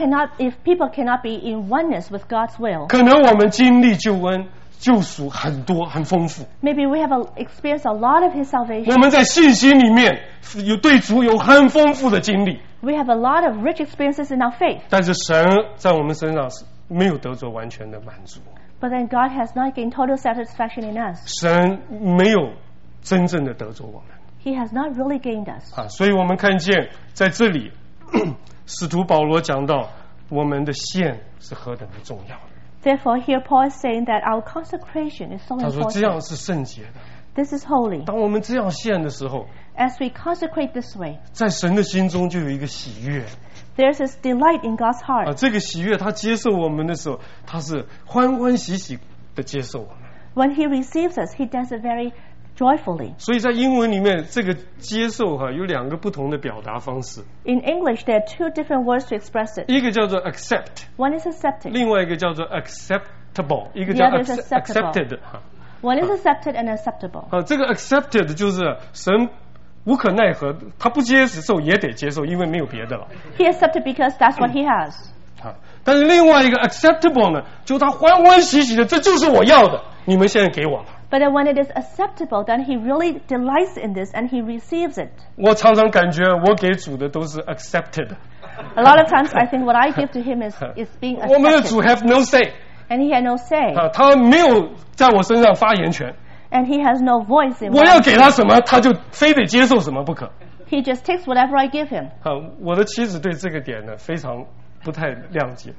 people cannot be in oneness with God's will, 可能我们经历救恩救赎很多很丰富， maybe we have experienced a lot of his 我 salvation. 们在信心里面有对主有很丰富的经历， We have a lot of rich experiences in our faith. 但是神在我们身上是没有得着完全的满足， But then God has not gained total satisfaction in us. 神没有真正的得着我们 He has not really gained us. 所以我们看见在这里使徒保罗讲到我们的献是何等的重要。 Therefore, here Paul is saying that our consecration is so 他说这样 important. 是圣洁的。 This is holy. 当我们这样献的时候， As we consecrate this way, 在神的心中就有一个喜悦。 there's this delight in God's 啊， heart. 这个喜悦他接受我们的时候，他是欢欢喜喜的接受我们。 When He receives us, He does it very joyfully. 所以在英文里面，这个接受有两个不同的表达方式， In English, there are two different words to express it. 一个叫做 accept， One is accepted. 另外一个叫做 acceptable， 一个叫 The other is acceptable. accepted。 One is accepted and acceptable. 这个 accepted 就是神无可奈何，他不接受也得接受，因为没有别的了。 He accepted because that's what He has. 但是另外一个 acceptable 呢，就他欢欢喜喜的，这就是我要的，你们现在给我了。 But then when it is acceptable, then He really delights in this and He receives it. 我常常感觉我给主的都是 accepted。 A lot of times I think what I give to Him is being 我们的主 accepted. have no say， And He had no say. 他没有在我身上发言权。 And He has no voice in 我要 what 给他什么，他就非得接受什么不可。 He just takes whatever I give Him. 我的妻子对这个点呢非常不太谅解。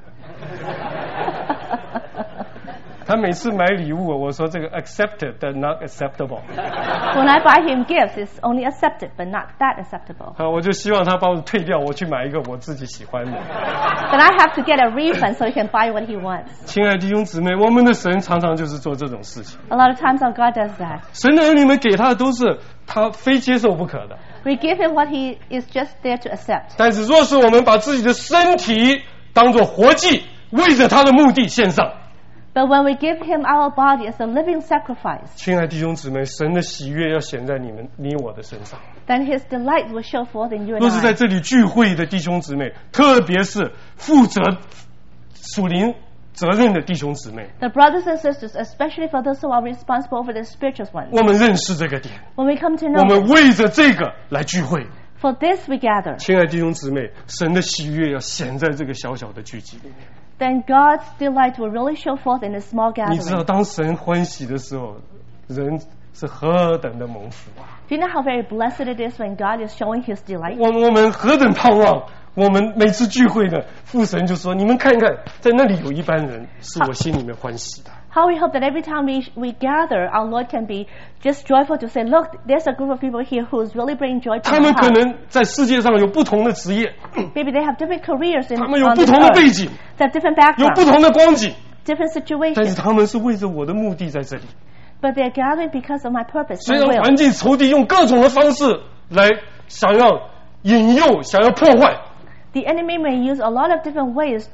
他每次买礼物，我说这个 accepted but not acceptable。 When I buy Him gifts, it's only accepted but not that acceptable. 我就希望他把我退掉，我去买一个我自己喜欢的。 But I have to get a refund so He can buy what He wants. 亲爱的弟兄姊妹，我们的神常常就是做这种事情。 A lot of times our God does that. 神的儿女们给他的都是他非接受不可的。 We give Him what He is just there to accept. 但是若是我们把自己的身体当作活祭，为着他的目的献上， But when we give Him our body as a living sacrifice, 亲爱的弟兄姊妹，神的喜悦要显在你我的身上。 then His delight will show forth in you 若 and 是在 I. 这里聚会的弟兄姊妹，特别是负责属灵责任的弟兄姊妹， The brothers and sisters, especially for those who are responsible for the spiritual ones, 我们认识这个点， when we come to 我 know 们为着这个来聚会。 for this we gather, 亲爱的弟兄姊妹，神的喜悦要显在这个小小的聚集里面。 then God's delight will really show forth in a small 你知道， gathering. 当神欢喜的时候，人是何等的蒙福啊！ Do you know how very blessed it is when God is showing His delight? 我们何等盼望！我们每次聚会呢，父神就说：“你们看看，在那里有一班人，是我心里面欢喜的。” How we hope that every time we gather, our Lord can be just joyful to say, look, there's a group of people here who's really bringing joy to 他 my 们可 heart. 能在世界上有不同的职业， Maybe they have different careers in 他们有 on 不 this 同的 earth. 背景， They have different 有不 backgrounds, 同的光景， different 但是 situations. 他们是为着我的目的在这里。 But they're gathering because of my purpose, 虽 my 然 will. 环境仇敌用各种的方式来想要引诱、想要破坏， The enemy may use a lot of different ways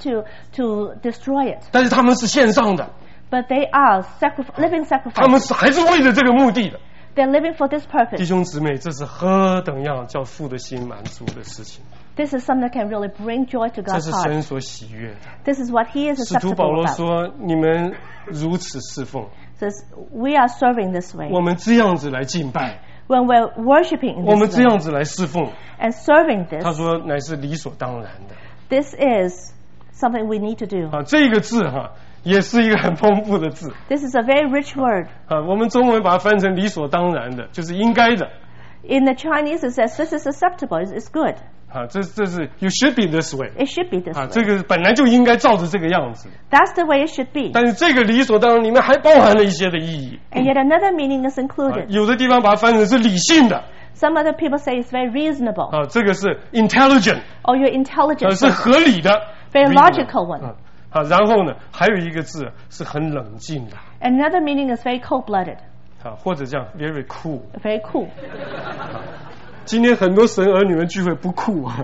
to destroy it. 但是他们是线上的， But they are living 他们 sacrifices. 是还是为着这个目的的。 They're living for this 弟 purpose. 兄姊妹，这是何等样叫父的心满足的事情， This is something that can really bring joy to 这 God's 是 heart. 神所喜悦的。 This is what He is 使徒保 acceptable 罗 about. 说：“你们如此侍奉， Says we are serving this way. 我们这样子来敬拜， When we're worshiping in 我们 this 这 way 样子来侍奉。” and serving this, 他说：“乃是理所当然的。 this is something we need to do. 这个字也是一个很丰富的字 This is a very rich word. 我们中文把它翻成理所当然的，就是应该的 In the Chinese, it says this is acceptable. It's good. 这是 you should be this way It should be this 这 way. 个本来就应该照着这个样子， That's the way it should be. 但是这个理所当然里面还包含了一些的意义 And yet another meaning is included. 有的地方把它翻成是理性的 Some other people say it's very reasonable. 这个是 intelligent Or you're intelligent. 是合理的 Very logical one. 然后呢还有一个字是很冷静的 And another meaning is very cold-blooded. 或者叫 very cool Very cool. 今天很多神儿女们聚会不酷 A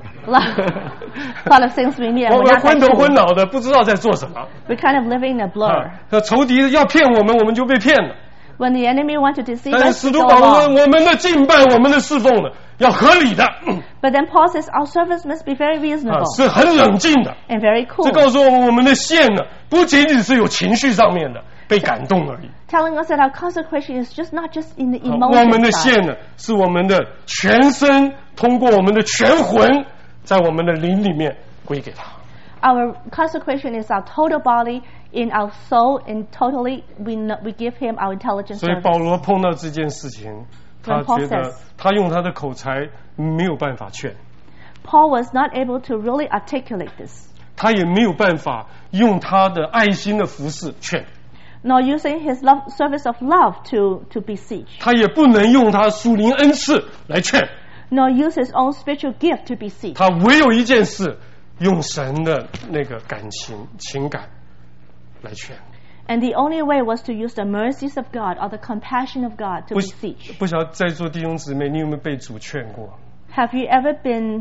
lot of things we need. 我 And we're 们 not 昏 that 头昏 cool. 脑的不知道在做什么 We're kind of living in a blur. 仇敌要骗我们，我们就被骗了。 When the enemy wants to deceive 但是 us, 使 we 徒 go 保罗说， along. 我们的敬拜、我们的侍奉呢，要合理的， But then Paul says our service must be very reasonable 是很冷静的。 and very 这 cool. 告诉我们，我们的献呢，不仅仅是有情绪上面的被感动而已。 Telling us that our consecration is just not just in the 我们 emotion 的 side. 献呢，是我们的全身，通过我们的全魂，在我们的灵里面归给他。 Our consecration is our total body, in our soul, and totally we give Him our intelligence 所以 service. 保罗碰到这件事情，他 When Paul 觉得 says- 他用他的口才没有办法劝。 Paul was not able to really articulate this, 他也没有办法用他的爱心的服侍劝， nor using his service of love to beseech, 他也不能用他属灵恩赐来劝， nor use his own spiritual gift to beseech. 他唯有一件事，用神的那个情感来劝。 And the only way was to use the mercies of God or the compassion of God to beseech. 不晓得在座弟兄姊妹，你有没有被主劝过 Have you ever been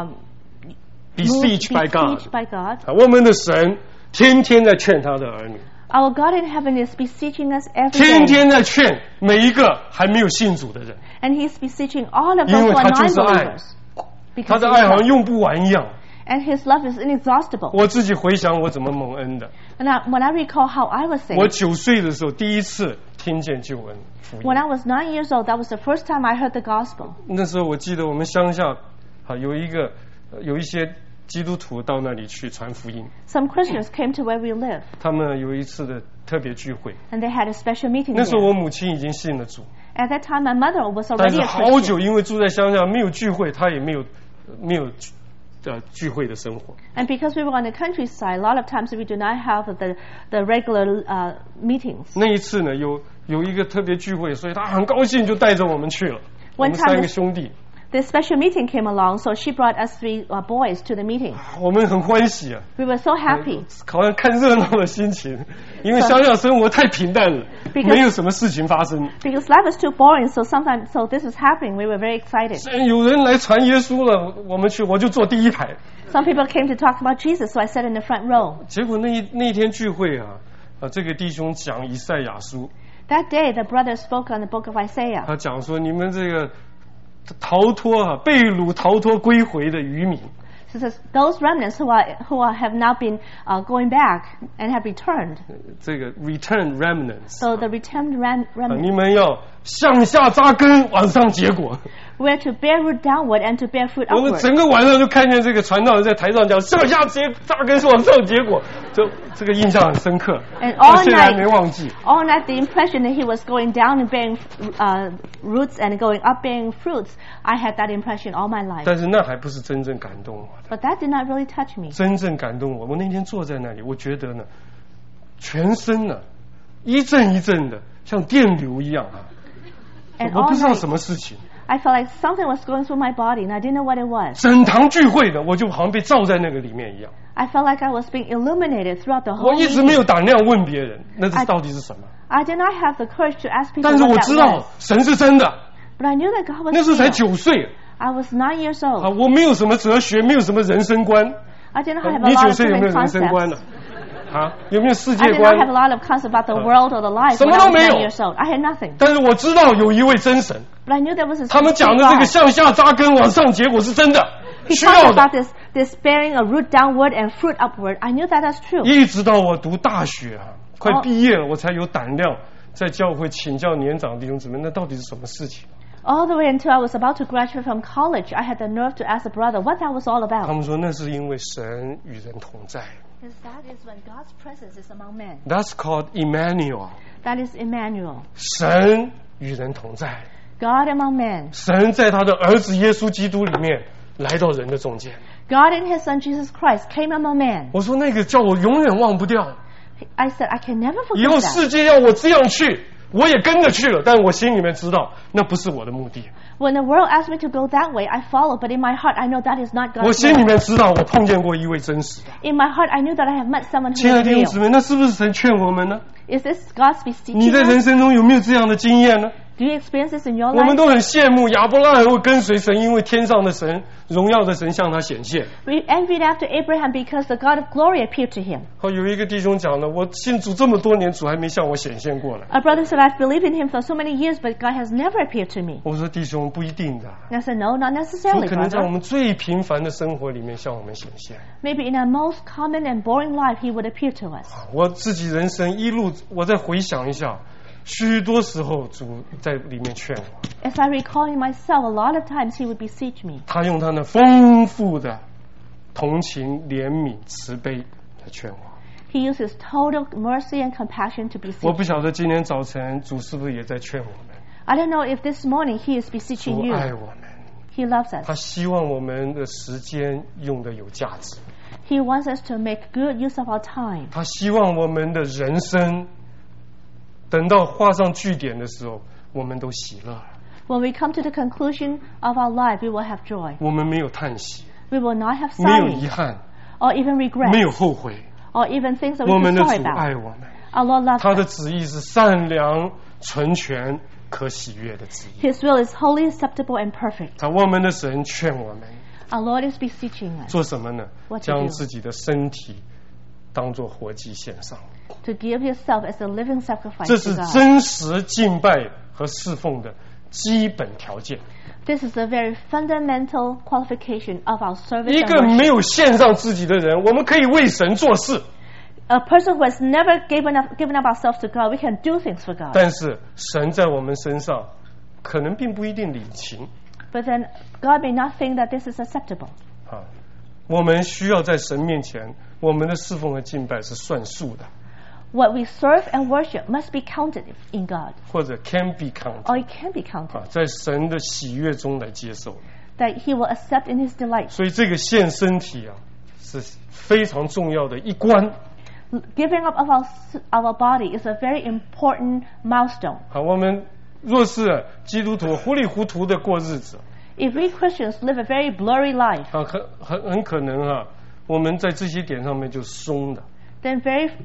？Besieged by besieged God， by God? 我们的神天天在劝他的儿女， Our God in heaven is beseeching us every 天 day. 天在劝每一个还没有信主的人， And He's beseeching all of 因 those 为 who are 他就是爱 non-believers. 他 Because 的 he 爱 is 好像 love. 用不完一样。 And His love is inexhaustible. 我自己回想我怎么蒙恩的。 And when I recall how I was 我 saved, 9岁的时候第一次听见救恩福音 when，I was 9 years old, that was the first time I heard the gospel. 那时候我记得我们乡下有一些基督徒到那里去传福音， Some Christians came to where we live, 他们有一次的特别聚会， and they had a special meeting 那时候 there. 我母亲已经信了主， At that time, my mother was 但 already 是 a 好 Christian. 久因为住在乡下没有聚会，她也没有聚会的生活。 And because we were on the countryside, a lot of times we do not have the regular meetings. 那一次呢，有一个特别聚会，所以她很高兴就带着我们去了。我 One 们3 time 个兄弟， this special meeting came along, so she brought us 3 boys to the meeting. 我们很欢喜啊， We were so happy 好像看热闹的心情，因为乡下生活太平淡了， Because- 没有什么事情发生。 because life was too boring. So this was happening. We were very excited. 有人来传耶稣了，我们去，我就坐第一排。 Some people came to talk about Jesus, so I sat in the front row. 结果那天聚会啊，这个弟兄讲以赛亚书， That day, the brothers spoke on the book of Isaiah. 他讲说你们这个被掳逃脱归回的渔民， So it says those remnants who have now been going back and have returned. 这个 return remnants， So the returned 你 remnants 们要向下扎根，往上结果。 were to bear root downward and to bear fruit 我们 upward. 整个晚上就看见这个传道人在台上讲向下扎根是往上结果，这个印象很深刻， And 到 all 现在还没 night, 忘记。 all night the impression that he was going down and bearing roots and going up bearing fruits. I had that impression all my life. 但是那还不是真正感动我的， But that did not really touch me. 真正感动我那天坐在那里，我觉得呢，全身呢一阵一阵的，像电流一样啊， And 我 all 不知道 night, 什么事情。 I felt like something was going through my body, and I didn't know what it was. 整堂聚会的，我就好像被罩在那个里面一样。 I felt like I was being illuminated throughout the 我 whole 一直没 meeting. 有胆量问别人，那这到底是什么？ I did not have the courage to ask people 但是 what 我 that 知道 was. 神是真的， But I knew that God 那 was 时候才 real. 9岁 I was 9 years 啊， old. 我没有什么哲学，没有什么人生观。 I did not have 你 a lot 9 of 岁有没有 different 人生观 concepts. 呢？啊，有没有世 I 界 did 观 not？have a lot of concepts about the world or the life 什 when 么 I 都 was 没有。 9 years old. I had nothing. 但是我知道有一位真神， But I knew there was a 他们 true 讲的这个 God. 向下扎根往上结果是真的， He 需要 talked 的 about。this bearing a root downward and fruit upward. I knew that that's true. 一直到我读大学啊，快哦毕业了，我才有胆量在教会请教年长弟兄姊妹，那到底是什么事情？ All the way until I was about to graduate from college, I had the nerve to ask a brother what that was all 他 about. 们说那是因为神与人同在。 Because that is when God's presence is among men. That's called Emmanuel。 That is Emmanuel. 神与人同在， God among men. 神在他的儿子耶稣基督里面来到人的中间。 God in His Son Jesus Christ came among men. 我说那个叫我永远忘不掉。 I said, I can never 以后 forget that. 世界要我这样去，我也跟着去了，但我心里面知道那不是我的目的。 When the world asked me to go that way, I followed, but in my heart, I know that is not 我 God's 心里 will. 面知道我碰见过一位真实的。 In my heart, I knew that I have met someone 亲 who 爱 is 的弟兄姊 real. 妹，那是不是神劝我们呢？ Is this God's 你 beseeching 在人 us? 生中有没有这样的经验呢？ Do you experience this in your 我们 life? 都很羡慕亚伯拉罕会跟随神，因为天上的神、荣耀的神向他显现。 We envied after Abraham because the God of glory appeared to him. 好，有一个弟兄讲了，我信主这么多年，主还没向我显现过来。 A brother said, I've believed in him for so many years, but God has never appeared to me. 我说弟兄不一定的， And I said, no, not 主 necessarily, 可能在我 brother. 们最平凡的生活里面向我们显现。 Maybe in our most common and boring life, he would appear to us. 我自己人生一路，我再回想一下，许多时候主在里面劝我， As I recall in myself, a lot of times he would beseech me. 他用他那丰富的同情、怜悯、慈悲来劝我。 He uses total mercy and compassion to 我 beseech. 不晓得今天早晨主是不是也在劝我们？ I don't know if this morning he is 主 beseeching you. 爱我们， He loves us. 他希望我们的时间用得有价值， He wants us to make good use of our time. 他希望我们的人生等到画上句点的时候，我们都喜乐了， When we come to the conclusion of our life, we will have joy. 我们没有叹息， We will not have 没有遗 sighing 憾， or even 没 regret 有后悔。 or even things that 我 we 们 feel 的 sorry 主爱 about. 我们， Our Lord loves 他的 us. 旨意是善良、纯全、可喜悦的旨意。 His will is holy, acceptable, and perfect. 我们的神劝我们 Our Lord is beseeching us 做什么呢？ What to do? 将自己的身体当作活祭献上， to give Himself as a living sacrifice 这 to 是 God. 真实敬拜和侍奉的基本条件。 This is a very fundamental qualification of our service 一 and 个 worship. 没有献上自己的人，我们可以为神做事， A person who has never given up ourselves to God, we can do things for God. 但是神在我们身上可能并不一定领情 But then God may not think that this is acceptable. 啊。我们需要在神面前，我们的侍奉和敬拜是算数的， What we serve and worship must be counted in God, 或者 can be counted or it can be counted, 啊，在神的喜悦中来接受。 that He will accept in His delight. 所以这个献身体啊，是非常重要的一关。 Giving up of our body is a very important milestone. 好，我们若是基督徒糊里糊涂的过日子 If we Christians live a very blurry life, 啊，很可能啊，我们在这些点上面就松的 then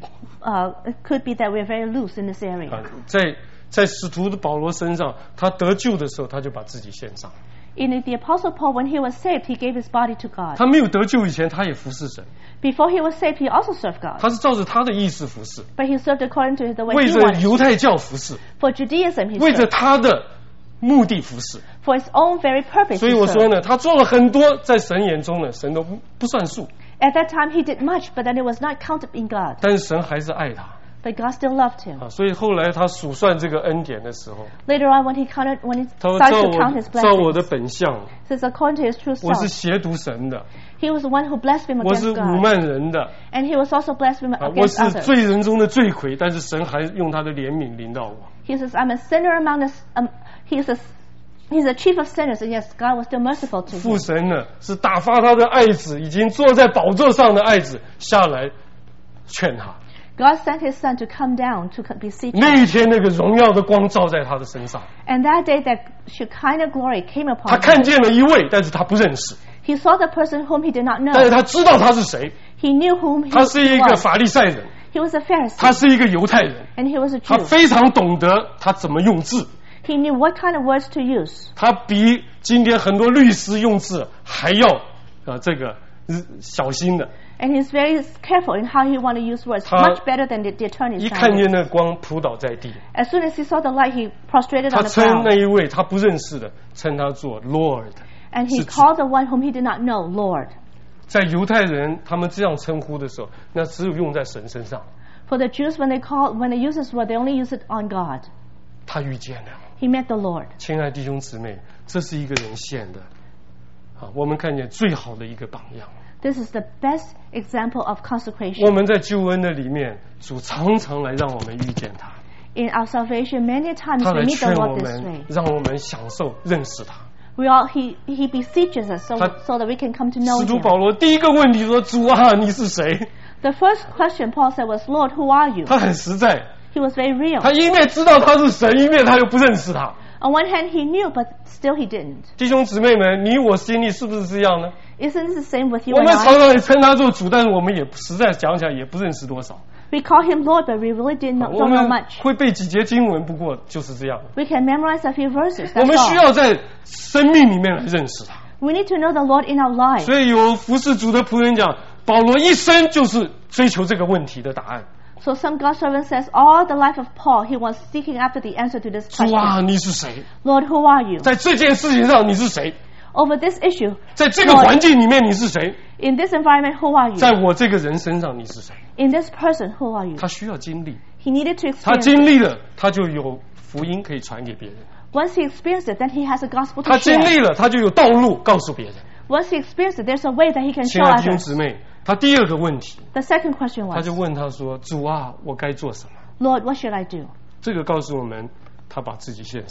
it could be that we're very loose in this 啊 area.。 在使徒的保罗身上，他得救的时候，他就把自己献上。 In the Apostle Paul, when he was saved, he gave his body to God. 他没有得救以前，他也服侍神， Before he was saved, he also served God. 他是照着他的意思服侍， But he served according to the way 为 he 着 wanted. 犹太教服侍， For Judaism, he 为着 served. 他的目的服侍。 For his own very purpose, 所以 he 我说 served. 呢，他做了很多，在神眼中呢，神都不算数， At that time, he did much, but then it was not counted in God. 但是神还是爱他 But God still loved him. 啊。所以后来他数算这个恩典的时候， Later on, when he 他说 started to count his 照我的 blessings, 本相， says according to his true 我是 self, 亵渎神的， he was the one who blasphemed 我是 against 侮 God, 慢人的 and he was also blasphemed 啊，我 against 是 others. 罪人中的罪魁，但是神还用他的怜悯临到我。 He says, "I'm a sinner among us." He's a chief of sinners, and yes, God was still merciful to 父 him. 神呢是打发他的爱子，已经坐在宝座上的爱子下来劝他。 God sent His Son to come down to beseech 那 him. 一天，那个荣耀的光照在他的身上， And that day, that Shekinah glory came 他 upon 看 him. 见了一位，但是他不认识， He saw the person whom he did not 但是 know. 他知道他是谁。 He knew whom he 他是一个 was. 法利赛人， He was a 他 Pharisee, 是一个犹太人， and he was a 他 Jew. 非常懂得他怎么用字， He knew what kind of words to use. 他比今天很多律师用字还要小心的。 And he's very careful in how he want to use words, 他 much better than the attorneys. 一看 nowadays. 见那光，扑倒在地。 As soon as he saw the light, he prostrated 他 on the 称那 ground. 一位他不认识的，称他做 Lord。 And he 是主。 called the one whom he did not know, Lord. 在犹太人他们这样称呼的时候，那只有用在神身上。 For the Jews, when they use this word, they only use it on God. 他遇见了， He met the Lord. 亲爱弟兄姊妹，这是一个人献的啊，我们看见最好的一个榜样。 This is the best example of 我 consecration. 们在救恩的里面，主常常来让我们遇见他， In our salvation, many times 他 we 来 meet 劝 the 我 Lord this 们 way.， 让我们享受认识他。 He beseeches us so 他 that we can come to know 使徒 Him. 保罗第一个问题说：“主啊，你是谁 The first question Paul said was, Lord, who are you?？” 他很实在， He was very real. 他一面知道他是神，一面他又不认识他。 On one hand, he knew, but still he didn't. 弟兄姊妹们，你我心里是不是这样呢？ Isn't this the same with you 我 and 们常 I? 常也称他做主，但是我们也实在讲起来也不认识多少。 We call him Lord, but we really 我 don't know 们 much. 会背几节经文，不过就是这样。 We can memorize a few verses. 我们 That's 需 all. 要在生命里面来认识他。 We need to know the Lord in our lives. 所以有服侍主的仆人讲，保罗一生就是追求这个问题的答案。 So some God servant says, all the life of Paul, he was seeking after the answer to this 主啊， question. 你是谁？ Lord, who are you? 在这件事情上你是谁？ Over this issue, 在这个环境里面你是谁？ in this environment, who are 在 you? 我这个人身上你是谁？ In this person, who are you? 他需要经历， He needed to 他 experience 经 it. 历了，他就有福音可以传给别人； Once he experienced it, then he has a gospel 他 to 经 share. 历了，他就有道路告诉别人。 Once he experienced it, there's a way that he can 亲 show 爱的弟兄 others. 姊妹，他第二个问题， The second question 他 was, 就问他说：“主啊，我该做什么 Lord, what should I do?？” 这个告诉我们，他把自己献上。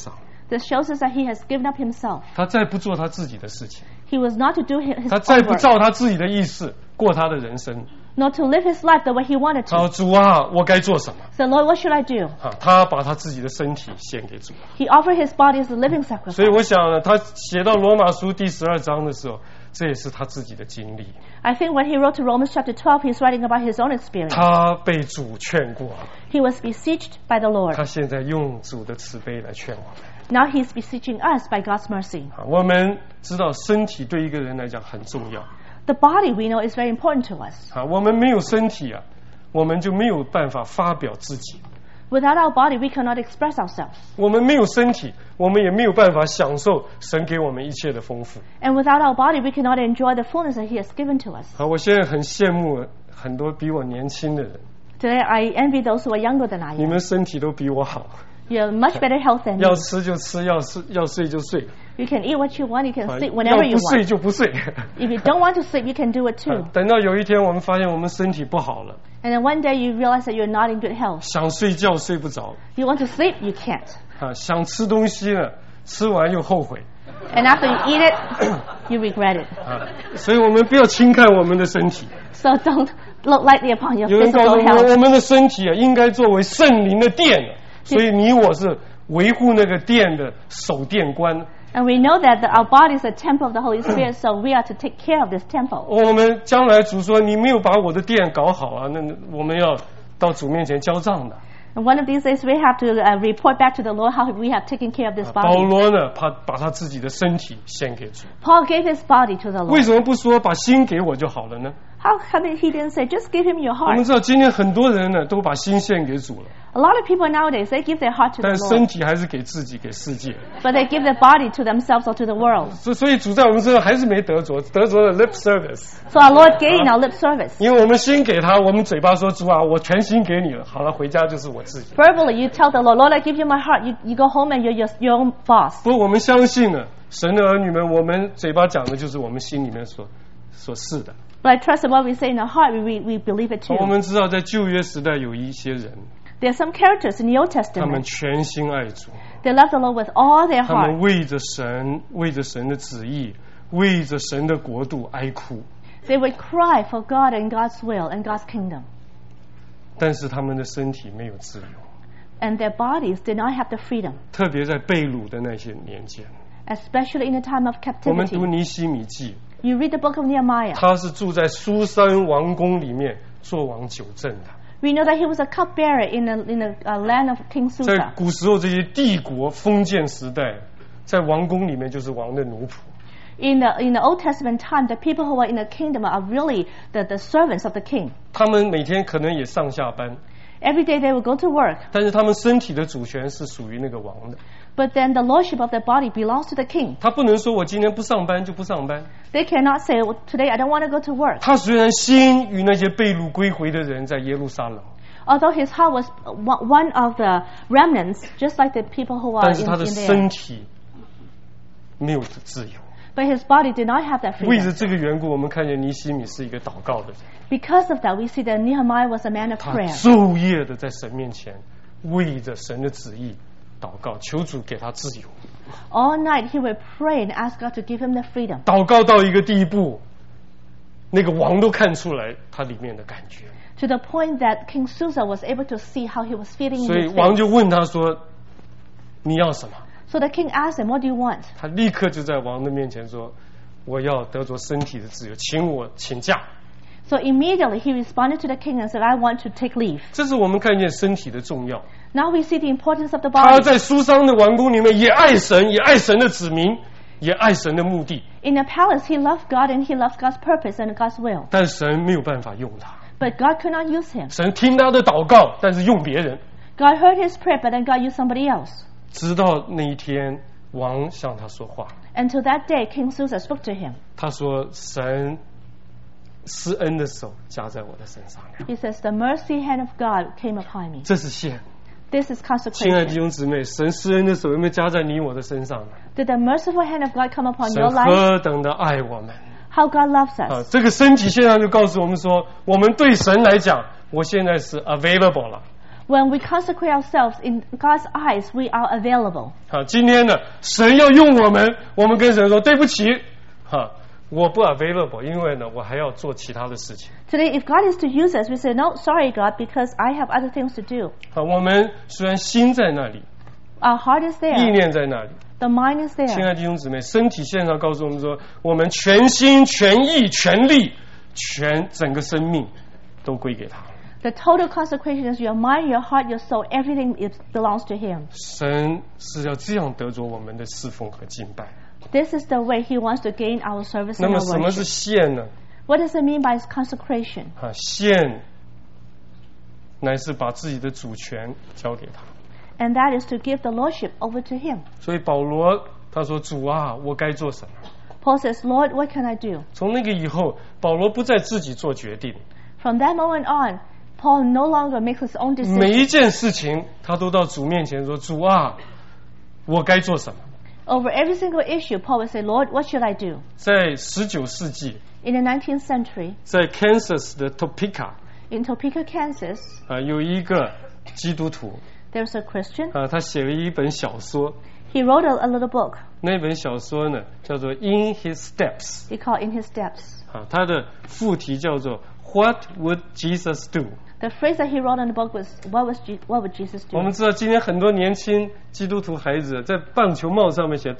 This shows us that he has given up himself. 他再不做他自己的事情， He was not to do his 他 own 再不 work, 照他自己的意思过他的人生。 not to live his life the way he wanted 他说 to. 主啊，我该做什么？ So Lord, what should I do? 他把他自己的身体献给主。 He offered his body as a living 所以 sacrifice. 我想呢，他写到罗马书第12章的时候，这也是他自己的经历。 I think when he wrote to Romans chapter 12, he's writing about his own experience. 他被主劝过， He was beseeched by the Lord. 他现在用主的慈悲来劝我们。 Now he's beseeching us by God's mercy. 我们知道身体对一个人来讲很重要。 The body, we know, is very important to us. 我们没有身体啊，我们就没有办法发表自己。 Without our body, we cannot express ourselves. 我们没有身体，我们也没有办法享受神给我们一切的丰富。 And without our body, we cannot enjoy the fullness that he has given to us. 我现在很羡慕很多比我年轻的人， Today, I envy those who are younger than I 你 am. 们身体都比我好， You have much better health than 要 me. 吃就吃，要睡就睡， You can eat what you want. You can 要 sleep whenever you 不睡 want. 就不睡。 If you don't want to sleep, you can do it too. 等到有一天我们发现我们身体不好了， And then one day you realize that you're not in good health. 想睡觉睡不着， You want to sleep, you can't. 想吃东西呢，吃完又后悔。 And after you eat it, you regret it. 所以我们不要轻看我们的身体。 So don't look lightly upon your 有人告诉 physical 我，我 health. 们的身体应该作为圣灵的殿，所以你我是维护那个殿的守殿官。 And we know that our body is a temple of the Holy Spirit, so we are to take care of this temple. 我们将来主说你没有把我的殿搞好啊，那我们要到主面前交账的。 And one of these days we have to report back to the Lord how we have taken care of this 保 body. 罗呢，他把他自己的身体献给主， Paul gave his body to the 为 Lord. 什么不说把心给我就好了呢？ How come he didn't say, just give him your 我们 heart? 知道今天很多人呢都把心献给主了， A lot of people nowadays, they give their heart to the 但身 Lord, 体还是给自己给世界。 but they give their body to themselves or to the world. 所以主在我们身上还是没得着，得着了 lip service。 So our Lord gained our lip service. 因为我们心给他，我们嘴巴说主啊，我全心给你了。好了，回家就是我自己。 Verbally, you tell the Lord, Lord, I give you my heart. You go home and you're your own boss. 不过我们相信呢，神的儿女们，我们嘴巴讲的就是我们心里面所是的。 But I trust that what we say in our heart, we believe it 我 too. 们知道，在旧约时代有一些人， There are some characters in the Old 他们 Testament. 全心爱主， They love the Lord with all their 他们 heart. 为着神，为着神的旨意，为着神的国度哀哭。 They would cry for God and God's will and God's kingdom. 但是他们的身体没有自由， And their bodies did not have the freedom, 特别在被掳的那些年间。 especially in the time of 我们读 captivity. 尼希米记， You read the book of Nehemiah. 他是住在苏珊王宫里面做王九正的。 We know that he was a cupbearer in the land of King 在 Susa. 古时候这些帝国封建时代，在王宫里面就是王的奴仆。 In the Old Testament time, the people who are in the kingdom are really the servants of the king. 他们每天可能也上下班， Every day they will go to work, 但是他们身体的主权是属于那个王的。 but then the lordship of their body belongs to the king. 他不能说我今天不上班就不上班。 They cannot say, well, today I don't want to go to work. 他虽然心与那些被掳归回的人在耶路撒冷， Although his heart was one of the remnants, just like the people who are 但是 in 他的 there. 身体没有自由。 But his body did not have that 为着 freedom. 这个缘故，我们看见尼希米是一个祷告的人， Because of that, we see that Nehemiah was a man of 他 prayer. 昼夜的在神面前为着神的旨意祷告，求主给他自由。 All night he would pray and ask God to give him the freedom. 祷告到一个地步，那个王都看出来他里面的感觉， To the point that King Susa was able to see how he was feeling 所 in 以 his 王 face. 就问他说：“你要什么？” So the king asked him, what do you want? 他立刻就在王的面前说：“我要得着身体的自由，请假。” So immediately he responded to the king and said, I want to take leave. 这是我们看见身体的重要。 Now we see the importance of the 他 body. 在苏珊的王宫里面也爱神，也爱神的子民，也爱神的目的， In the palace, he loved God and he loved God's purpose and God's will. 但神没有办法用他。 But God could not use him. 神听他的祷告，但是用别人。 God heard his prayer, but then God used somebody else. 直到那一天，王向他说话， Until that day, King Susa spoke to him. 他说：“神施恩的手加在我的身上了。 He says, the mercy hand of God came upon me. 这是献。 This is 亲爱的弟 consecration. 兄姊妹，神施恩的手有没有加在你我的身上呢？ Did the merciful hand of God come upon 神 your life? 何等的爱我们 How God loves 啊！ us. 这个身体现在就告诉我们说，我们对神来讲，我现在是 available 了。 When we consecrate ourselves in God's eyes, we are available. 好，今天呢，神要用我们，我们跟神说对不起，我不 available， 因为呢，我还要做其他的事情。 Today, if God is to use us, we say, no, sorry, God, because I have other things to do. 好，我们虽然心在那里， Our heart is 意 there. 念在那里。 The mind is 亲 there. 爱的弟兄姊妹，身体线上告诉我们说，我们全心全意全力整个生命都归给他。 The total consecration is your mind, your heart, your soul. Everything belongs to Him. 神是要这样得着我们的侍奉和敬拜。 This is the way He wants to gain our service 那 and 么 our 什么是 worship. 献呢？ What does it mean by consecration? 献乃是把自己的主权交给他。 And that is to give the lordship over to Him. 所以保罗他说：“主啊，我该做什么？” Paul says, Lord, what can I do? 从那个以后，保罗不再自己做决定， From that moment on, Paul no longer makes his own 每 decisions. 一件事情他都到主面前说：“主啊，我该做什么？” Over every single issue, Paul will say, Lord, what should I do? 在19世纪， In the 19th century, 在 Kansas 的 Topeka in Topeka, Kansas, 有一个基督徒 there's a Christian. 他写了一本小说， He wrote a little book. 那本小说呢叫做《In His Steps》 He called In His Steps. 它的副题叫做 What Would Jesus Do？ The phrase that he wrote in the book was, what would Jesus 我 do? 们知道今天很多年轻基督徒孩子在棒球帽上面写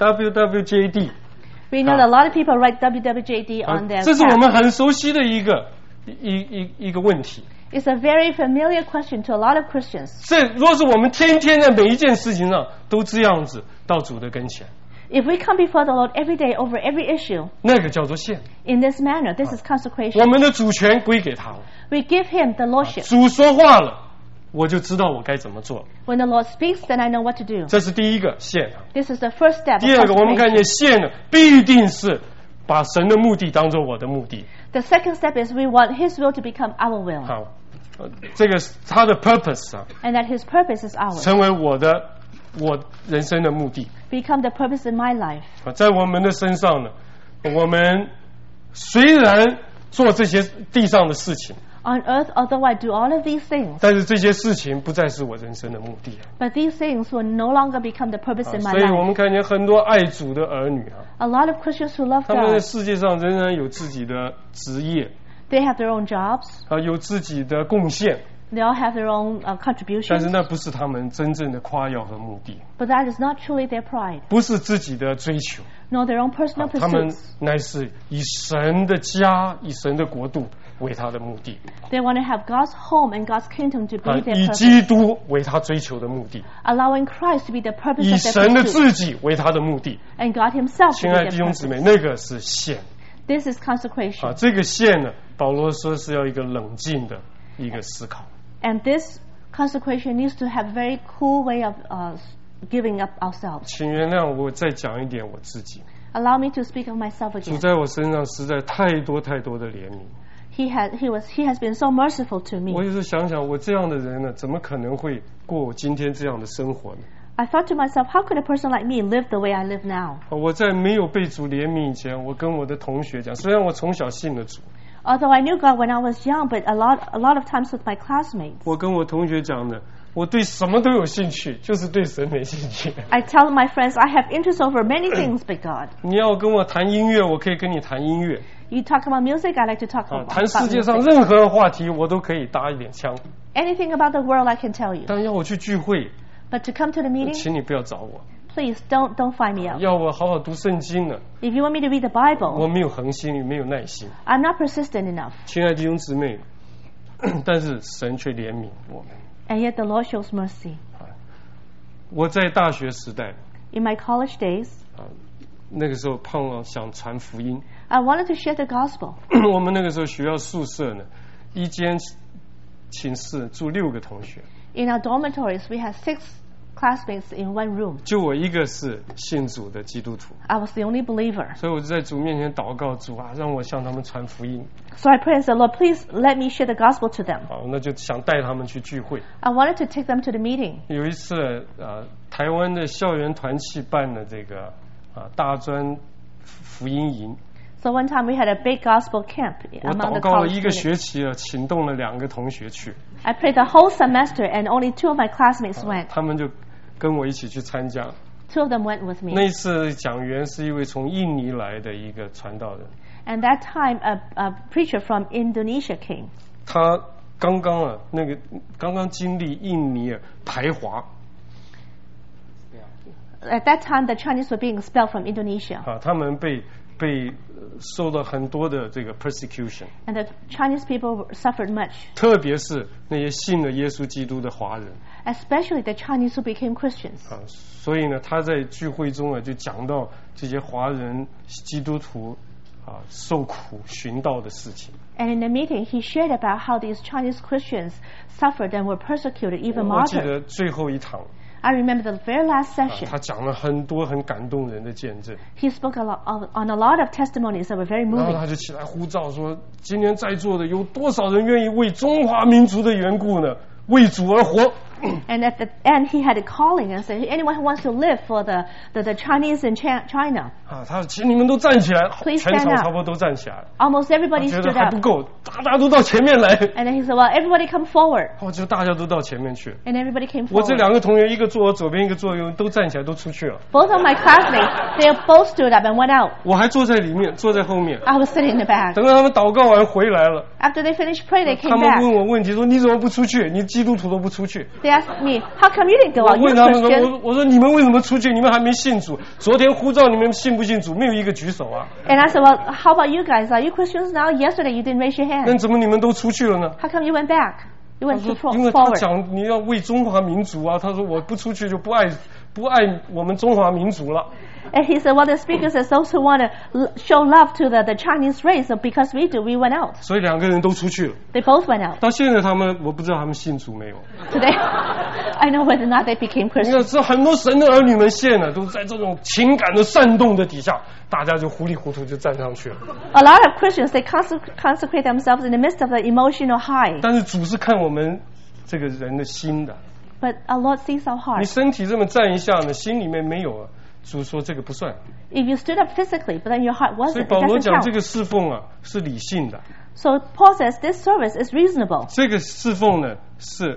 WWJD， We know that a lot of people write WWJD on their 这是我 cap. 们很熟悉的一个问题。 It's a very familiar question to a lot of Christians. 若是我们天天在每一件事情上都这样子到主的跟前， If we come before the Lord every day over every issue 那个叫做献。 in this manner, this is 我 consecration. 们的主权归给他了， We give Him the lordship. 主说话了，我就知道我该怎么做。 When the Lord speaks, then I know what to do. 这是第一个献。 This is the first step. 第 Of 二个，我们看 consecration. 见献呢，必定是把神的目的当做我的目的。 The second step is we want His will to become our will, 好，这个是他的 purpose and that His purpose is ours. 成为我人生的目的。 Become the purpose in my life. 在我们的身上呢，我们虽然做这些地上的事情， On earth, although I do all of these things, 但是这些事情不再是我人生的目的。 but these things will no longer become the purpose in my 所以我 life. 们看见很多爱主的儿女 A lot of Christians who love 他们在 God, 世界上仍然有自己的职业， they have their own jobs, 有自己的贡献， they all have their own 但是 contributions, 那不是他们真正的夸耀和目的， but that is not truly their pride, 不是自己的追求， nor their own personal 他们 pursuits. 乃是以神的家、以神的国度为他的目的， They want to have God's home and God's kingdom to be their 以 purpose, 基督为他追求的目的， allowing Christ to be the purpose 以 of their 神的 pursuit, 自己为他的目的。 and God Himself to 亲 be 爱的 their 弟兄姊妹， purpose. 那个是献 This is consecration. 这个献呢，保罗说是要一个冷静的一个思考。 And this consecration needs to have a very cool way of giving up ourselves. 请原谅我再讲一点我自己。 Allow me to speak of myself 主 again. 在我身上实在太多太多的怜悯。 He has been so merciful to 我 me. 有时想想，我这样的人呢，怎么可能会过我今天这样的生活呢？ I thought to myself, how could a person like me live the way I live now? 我在没有被主怜悯以前，我跟我的同学讲，虽然我从小信了主， Although I knew God when I was young, but a lot of times with my classmates, 我跟我同学讲呢，我对什么都有兴趣，就是对神没兴趣。 I tell my friends I have interest over many things but God. 你要跟我谈音乐，我可以跟你谈音乐。 You talk about music, I like to talk about 谈世界上 music. 任何话题，我都可以搭一点枪。 Anything about the world I can tell you. 但要我去聚会， But to come to the meeting, 请你不要找我。 please don't find me out. 要我好好读圣经呢， If you want me to read the 我 Bible, 没有恒心，也没有耐心。 I'm not persistent enough. 亲爱的弟兄姊妹，但是神却怜悯我们。 And yet the Lord shows mercy. 我在大学时代， In my college days, 那个时候盼望想传福音。 I wanted to share the gospel. 我们那个时候学校宿舍呢，一间寝室住6个同学， In our dormitories, we had 6 classmates in one room. 就我一个是信主的基督徒， I was the only believer. 所以我就在主面前祷告，主啊，让我向他们传福音。 So I prayed and said, Lord, please let me share the gospel to them. 好，那就想带他们去聚会。 I wanted to take them to the meeting. 有一次，台湾的校园团契办的这个大专福音营， So one time we had a big gospel camp 我 among 祷 the 告了 college 一个 students. 学期了，请动了2个同学去， I prayed the whole semester and only 2 of my classmates went. 他们就跟我一起去参加。 2 of them went with me. 那次讲员是一位从印尼来的一个传道人， And that time a preacher from Indonesia came. 他刚刚经历印尼排华 At that time the Chinese were being expelled from Indonesia. 啊，他们被受到很多的这个 persecution， And the Chinese people suffered much. 特别是那些信了耶稣基督的华人 Especially the Chinese who became Christians. 啊，所以呢，他在聚会中就讲到这些华人基督徒啊受苦寻道的事情。 And in the meeting he shared about how these Chinese Christians suffered and were persecuted, even 我记 martyred. 得最后一堂， I remember the very last 他 session. 讲了很多很感动人的见证， He spoke on a lot of testimonies that were very 然后 moving. 他就起来呼召说：“今天在座的有多少人愿意为中华民族的缘故呢，为主而活？” And at the end he had a calling and said, anyone who wants to live for the Chinese in China. 啊，他说请你们都站起来， Please 全 stand 场 up. 差不多都站起来了。 Almost 他 everybody 觉得 stood 还不 up. 够，大家都到前面来。 And then he said, well, everybody come forward. 我就大家都到前面去。 And everybody came 我这 forward. 2个同学，一个坐我左边，一个坐我右边，都站起来，都出去了。 Both of my classmates, they both stood up and went out. 我还坐在里面，坐在后面。 I was sitting in the back. 等到他们祷告完回来了， After they finished praying, they 他 came 们问 back. 我问题说：“你怎么不出去？你基督徒都不出去。” They asked me, how come you didn't go 我 out? You're 问他们说：“ Christian. 我说你们为什么出去？你们还没信主。昨天呼召你们信不信主，没有一个举手啊。 And I said, well, how about you guys? Are you Christians now? Yesterday you didn't raise your 那 hand. 怎么你们都出去了呢？” How come you went back? You 他 went 说 to：“ 因为他 forward. 讲你要为中华民族啊。”他说：“我不出去就不爱我们中华民族了。” And he said, well, the speaker says those who want to show love to the Chinese race, so because we do, we went out. 所以2个人都出去了。 They both went out. 到现在我不知道他们信主没有。 Today, I know whether or not they became 你 Christians. 看，这很多神的儿女们现在都在这种情感的煽动的底下，大家就糊里糊涂就站上去了。 A lot of Christians, they consecrate themselves in the midst of the emotional high. 但是主是看我们这个人的心的。 But our Lord sees our 你 heart. 身体这么站一下呢，心里面没有啊。主说这个不算。 If you stood up physically, but then your heart 所以 wasn't, it 保罗 doesn't 讲这 count. 个侍奉啊是理性的， So Paul says this service is reasonable. 这个侍奉呢是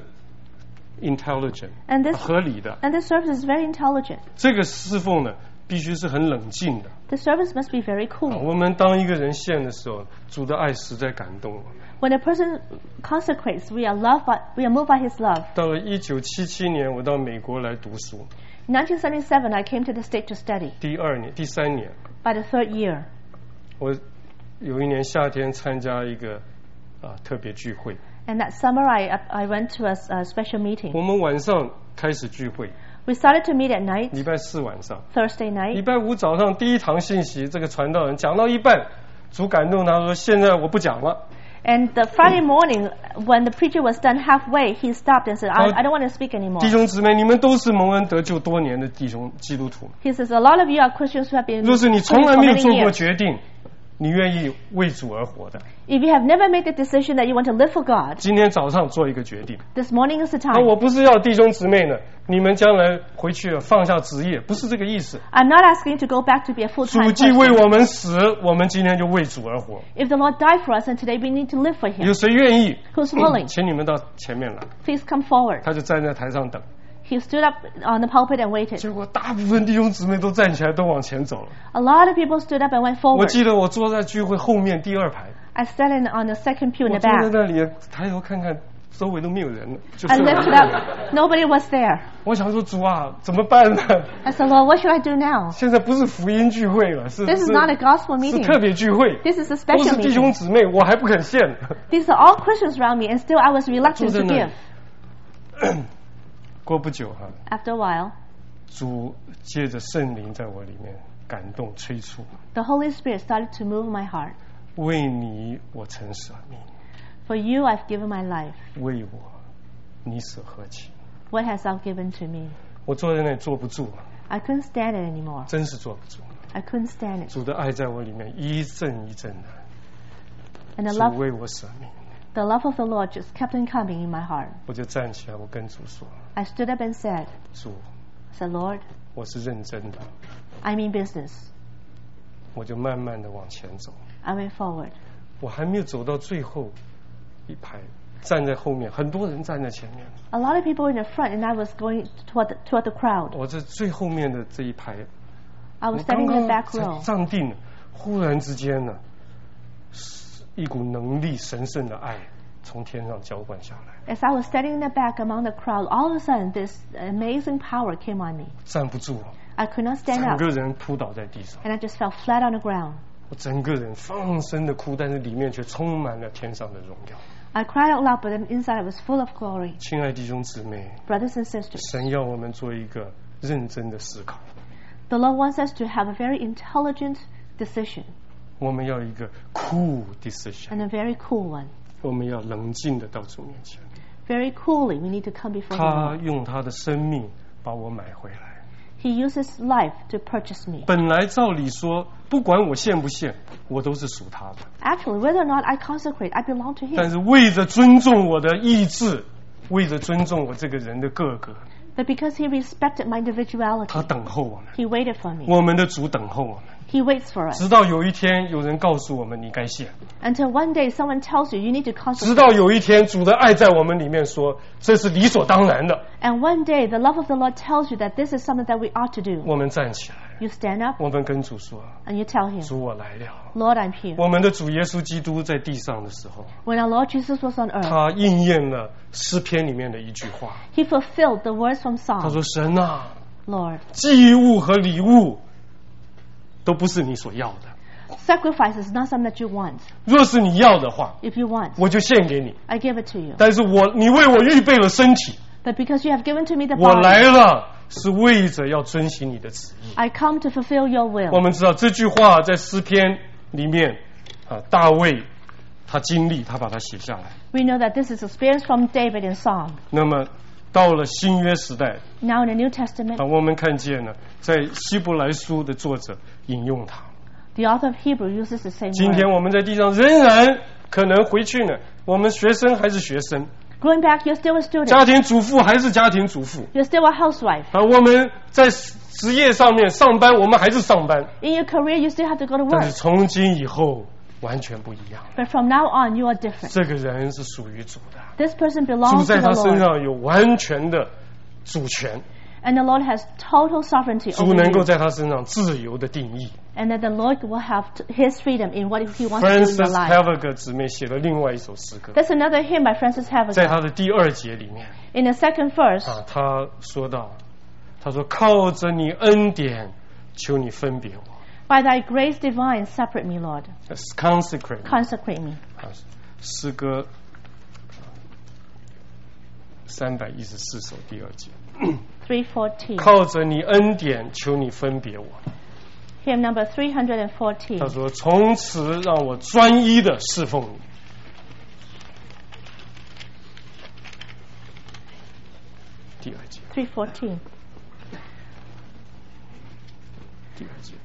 intelligent And this 合理的， And this service is very intelligent. 这个侍奉呢必须是很冷静的。 The service must be very cool. 我们当一个人献的时候，主的爱实在感动我。 When a person consecrates, we are moved by his love. 到了1977年，我到美国来读书， In 1977, I came to the state to study. 第3年， By the 3rd year, 我有一年夏天参加一个特别聚会， and that summer I went to a special meeting. 我们晚上开始聚会， We started to meet at night, 礼拜4晚上， Thursday 礼 night. 拜5早上第一堂信息，这个传道人讲到一半，主感动他说：“现在我不讲了。” And the Friday morning, when the preacher was done halfway, he stopped and said, I don't want to speak anymore. 弟兄姊妹，你们都是蒙恩得救多年的基督徒。 He says, a lot of you are Christians who have been 若是你 Christians 从来 for 没有 many 做过 years. 决定，你愿意为主而活的， If you have never made the decision that you want to live for God, 今天早上做一个决定。 this morning is the 那 time. 我不是要弟兄姊妹呢，你们将来回去了放下职业，不是这个意思。 I'm not asking you to go back to be a 主 full-time 既为 person. 我们死，我们今天就为主而活。 If the Lord died for us, and today we need to live for 有 Him. 谁愿意？ Who's willing? 请你们到前面来。 Please come forward. 他就站在台上等， He stood up on the pulpit and waited. 结果大部分弟兄姊妹都站起来，都往前走了。 A lot of people stood up and went 我 forward. 记得我坐在聚会后面第2排， I sat on the second pew in 我 the 坐在 back. 那里抬头看看，周围都没有人了，就 I 剩我一 lifted 个人。 up. Nobody was there. 我想说主啊，怎么办呢？ I said, Lord, what should I do now? 现在不是福音聚会了，是 This is not a gospel 是 meeting. 特别聚会， This is a 都 special 是弟兄 meeting. 姊妹，我还不肯献。 These are all Christians around me, and still I was 坐 reluctant 在 to 那里 give.， 过不久哈， After a while, 主借着圣灵在我里面感动催促， the Holy Spirit started to move my heart. 为你我曾舍命， For you I've given my life. 为我你舍何其？ What hast thou given to me? 我坐在那里坐不住， I couldn't stand it anymore. 真是坐不住。 I couldn't stand it. 主的爱在我里面一阵一阵的， And 主为我舍命， the love of the Lord just kept on coming in my heart. 我就站起来，我跟主说： I stood up and said, 主， I said, Lord, 我是认真的， I mean business. 我就慢慢的往前走。 I went forward. 我还没有走到最后一排，站在后面，很多人站在前面。 A lot of people in the front, and I was going toward the crowd. 我在最后面的这一排， I was standing in the back 才 row. 站定了，忽然之间呢，一股能力、神圣的爱从天上浇灌下来。 As I was standing in the back among the crowd, all of a sudden this amazing power came on me. 站不住了， I could not stand 整 up, 个人扑倒在地上， and I just fell flat on the ground. 我整个人放声的哭，但是里面却充满了天上的荣耀。 I cried out loud, but then inside I was full of glory. 亲爱弟兄姊妹， Brothers and sisters, 神要我们做一个认真的思考， the Lord wants us to have a very intelligent decision, 我们要一个 cool decision， and a very cool one. 我们要冷静的到主面前。 Very coolly, we need to come before the 他 Lord. 用他的生命把我买回来。 He uses life to purchase me. 本来照理说，不管我献不献，我都是属他的。 Actually, whether or not I consecrate, I belong to 但 Him. 是为着尊重我的意志，为着尊重我这个人的个格， But because He respected my 他 individuality, 等候我们。 He waited for me. 我们的主等候我们， He waits for us. 直到有一天有人告诉我们你该献， Until one day someone tells you you need to 直 consecrate. 到有一天主的爱在我们里面说这是理所当然的， And one day the love of the Lord tells you that this is something that we ought to do. 我们站起来， You stand up 我们跟主说： and you tell Him, 主，我来了。 Lord, I'm here. 我们的主耶稣基督在地上的时候， When our Lord Jesus was on earth, 他应验了诗篇里面的一句话， He fulfilled the words from 他 Psalm. 说：神啊， Lord, 祭物和礼物都不是你所要的， sacrifice is not something that you want. 若是你要的话， If you want, 我就献给你。 I give it to you. 但是你为我预备了身体， But because you have given to me the 我来 body, 了是为着要遵行你的旨意。 I come to fulfill your 我 will. 们知道这句话在诗篇里面大卫他经历，他把它写下来。 We know that this is experience from David in Psalm. 那么到了新约时代， Now in the New Testament, 我们看见了在希伯来书的作者引用它。 the author of Hebrew uses the same 今天 word. 我们在地上仍然可能回去呢，我们学生还是学生， Going back, you're still a student. 家庭主妇还是家庭主妇， You're still a housewife. 我们在职业上面上班，我们还是上班， In your career, you still have to go to 但是 work. 从今以后完全不一样。 But from now on, you are different. 这个人是属于主的， This person 主 belongs 在 to 他 the 身 Lord. 上有完全的主权， And the Lord has total sovereignty 主 over 能够 you. 在他身上自由的定义。 And that the Lord will have His freedom in what He wants to do in your Francis life. Havergal 姊妹写了另外一首诗歌， That's another hymn by Francis 在 Havergal. 他的第2节里面 In the second verse, 他说到，他说靠着你恩典，求你分别我 by Thy grace divine, separate me, Lord. ，consecrate me。 Consecrate me. 诗歌314首第2节， 314. 靠着你恩典，求你分别我。 Hymn number 他 314. 说：“从此让我专一的侍奉你。”第2节， 314. 第2节。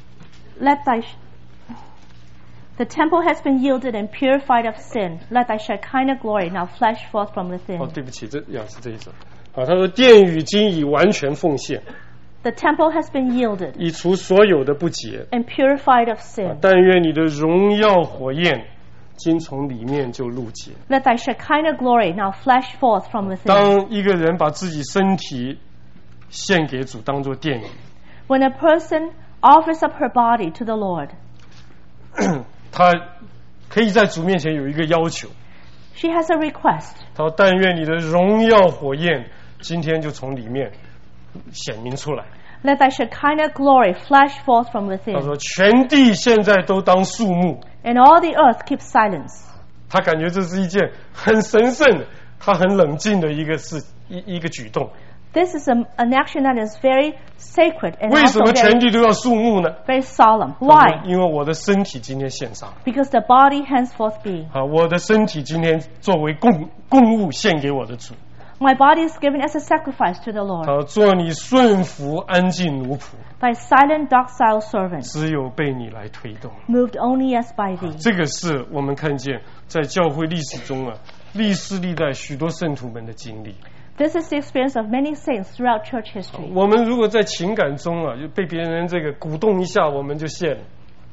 The temple has been yielded and purified of sin. Let thy Shekinah glory now flash forth from within. 对不起，是这一首。他说：“殿宇今已完全奉献， The temple has been yielded 以除所有的不洁。 and purified of sin. 但愿你的荣耀火焰，今从里面就露结。” Let thy Shekinah glory now flash forth from within. 当一个人把自己身体献给主，当作殿宇， When a person offers up her body to the Lord, 他可以在主面前有一个要求， she has a request. 他说：“但愿你的荣耀火焰，今天就从里面显明出来。” Let thy Shekinah glory flash forth from 他 within. 说：“全地现在都当肃穆。” And all the earth keep silence. 他感觉这是一件很神圣的，他很冷静的一个举动。 This is an action that is very sacred and 为什 also 么全 very, 地都要肃穆呢？ very solemn. 他说 Why? 因为我的身体今天献上了。 Because the body henceforth be. 我的身体今天作为供物献给我的主。 My body is given as a sacrifice to the Lord. 做你顺服安静奴仆， Thy silent docile servant, 只有被你来推动。 moved only as by thee. 这个是我们看见在教会历史中历世历代许多圣徒们的经历。 This is the experience of many saints throughout church history. 我们如果在情感中就被别人鼓动一下，我们就献了。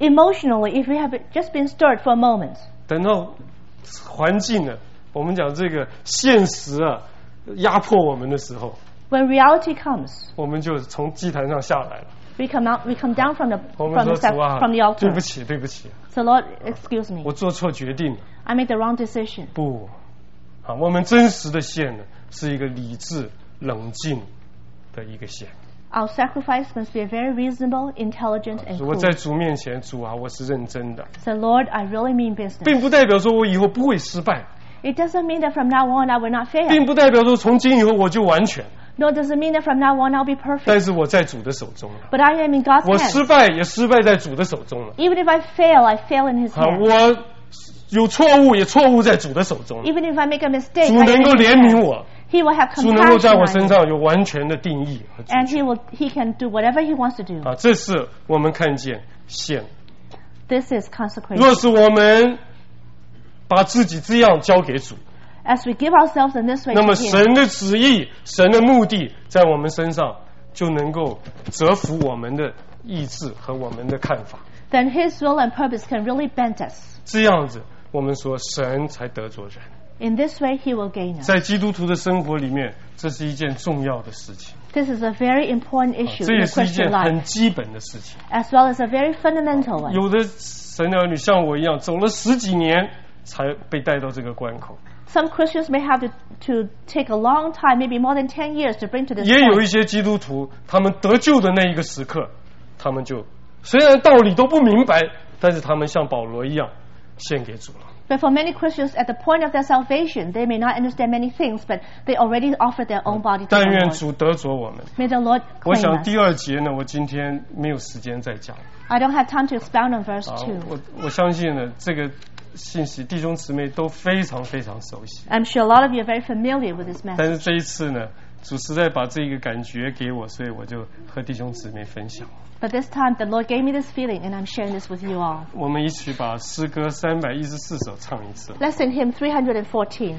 emotionally, if we have just been stirred for a moment, 等到环境呢，我们讲这个现实啊压迫我们的时候， when reality comes, 我们就从祭坛上下来了。 we come down from the 我们说主啊， from the 对 altar. 不起，对不起， So Lord, excuse me, 我做错决定了。 I made the wrong decision. 不，啊，我们真实的献呢，是一个理智、冷静的一个献。 Our sacrifice must be very reasonable, intelligent, and 如果 cool. 在主面前，主啊，我是认真的， So Lord, I really mean business. 并不代表说我以后不会失败， It doesn't mean that from now on I will not fail. 并不代表说从今以后我就完全， Nor does it mean that from now on I'll be perfect. 但是我在主的手中了。 But I am in God's 我 hands. 失败也失败在主的手中了。 Even if I fail in His 啊， hands. 我有错误也错误在主的手中了。 Even if I make a mistake, 主 I 能 am 够 in His 怜悯 hands. 我， He will have 主能够在 compassion 我 on 身 me. 上有完全的定义和主 And 权。 He can do whatever He wants to do. 啊，这是我们看见献。 This is consecration. 若是我们把自己这样交给主， As we give ourselves in this way 那 to 么 Him, 神的旨意、神的目的在我们身上就能够折服我们的意志和我们的看法。 then His will and purpose can really bend us. 这样子，我们说神才得着人。 In this way, He will gain us. 在基督徒的生活里面，这是一件重要的事情， This is a very important issue 这 in 也 the 是一 Christian 件 life, 很基本的事情。 as well as a very fundamental one. 有的神的儿女像我一样，走了10几年才被带到这个关口， Some Christians may have to take a long time, maybe more than 10 years, to bring to this 也有一 point. 些基督徒，他们得救的那一个时刻，他们就虽然道理都不明白，但是他们像保罗一样献给主了。 But for many Christians, at the point of their salvation, they may not understand many things, but they already offered their own body to 但 the 愿 Lord. 主得着我们。 May the Lord 我 claim 想 us. 第2节呢，我今天没有时间再讲 I don't have time to expound on verse 啊 2. 我相信呢，这个信息弟兄姊妹都非常非常熟悉。 I'm sure a lot of you are very familiar with this 但 message. 是这一次呢，主实在把这个感觉给我，所以我就和弟兄姊妹分享。 But this time, the Lord gave me this feeling, and I'm sharing this with you all. 我们一起把诗歌314首唱一次。 Let's sing hymn 314.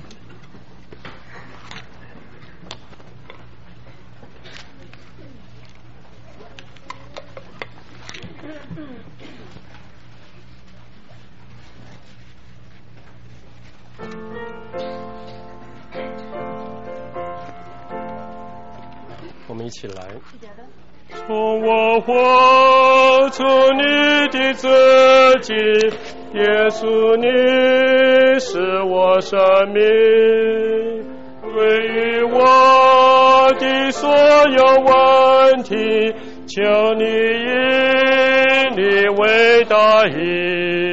Together. 我们一起来。从我活出你的自己，耶稣你是我生命，对于我的所有问题，求你以你为大义。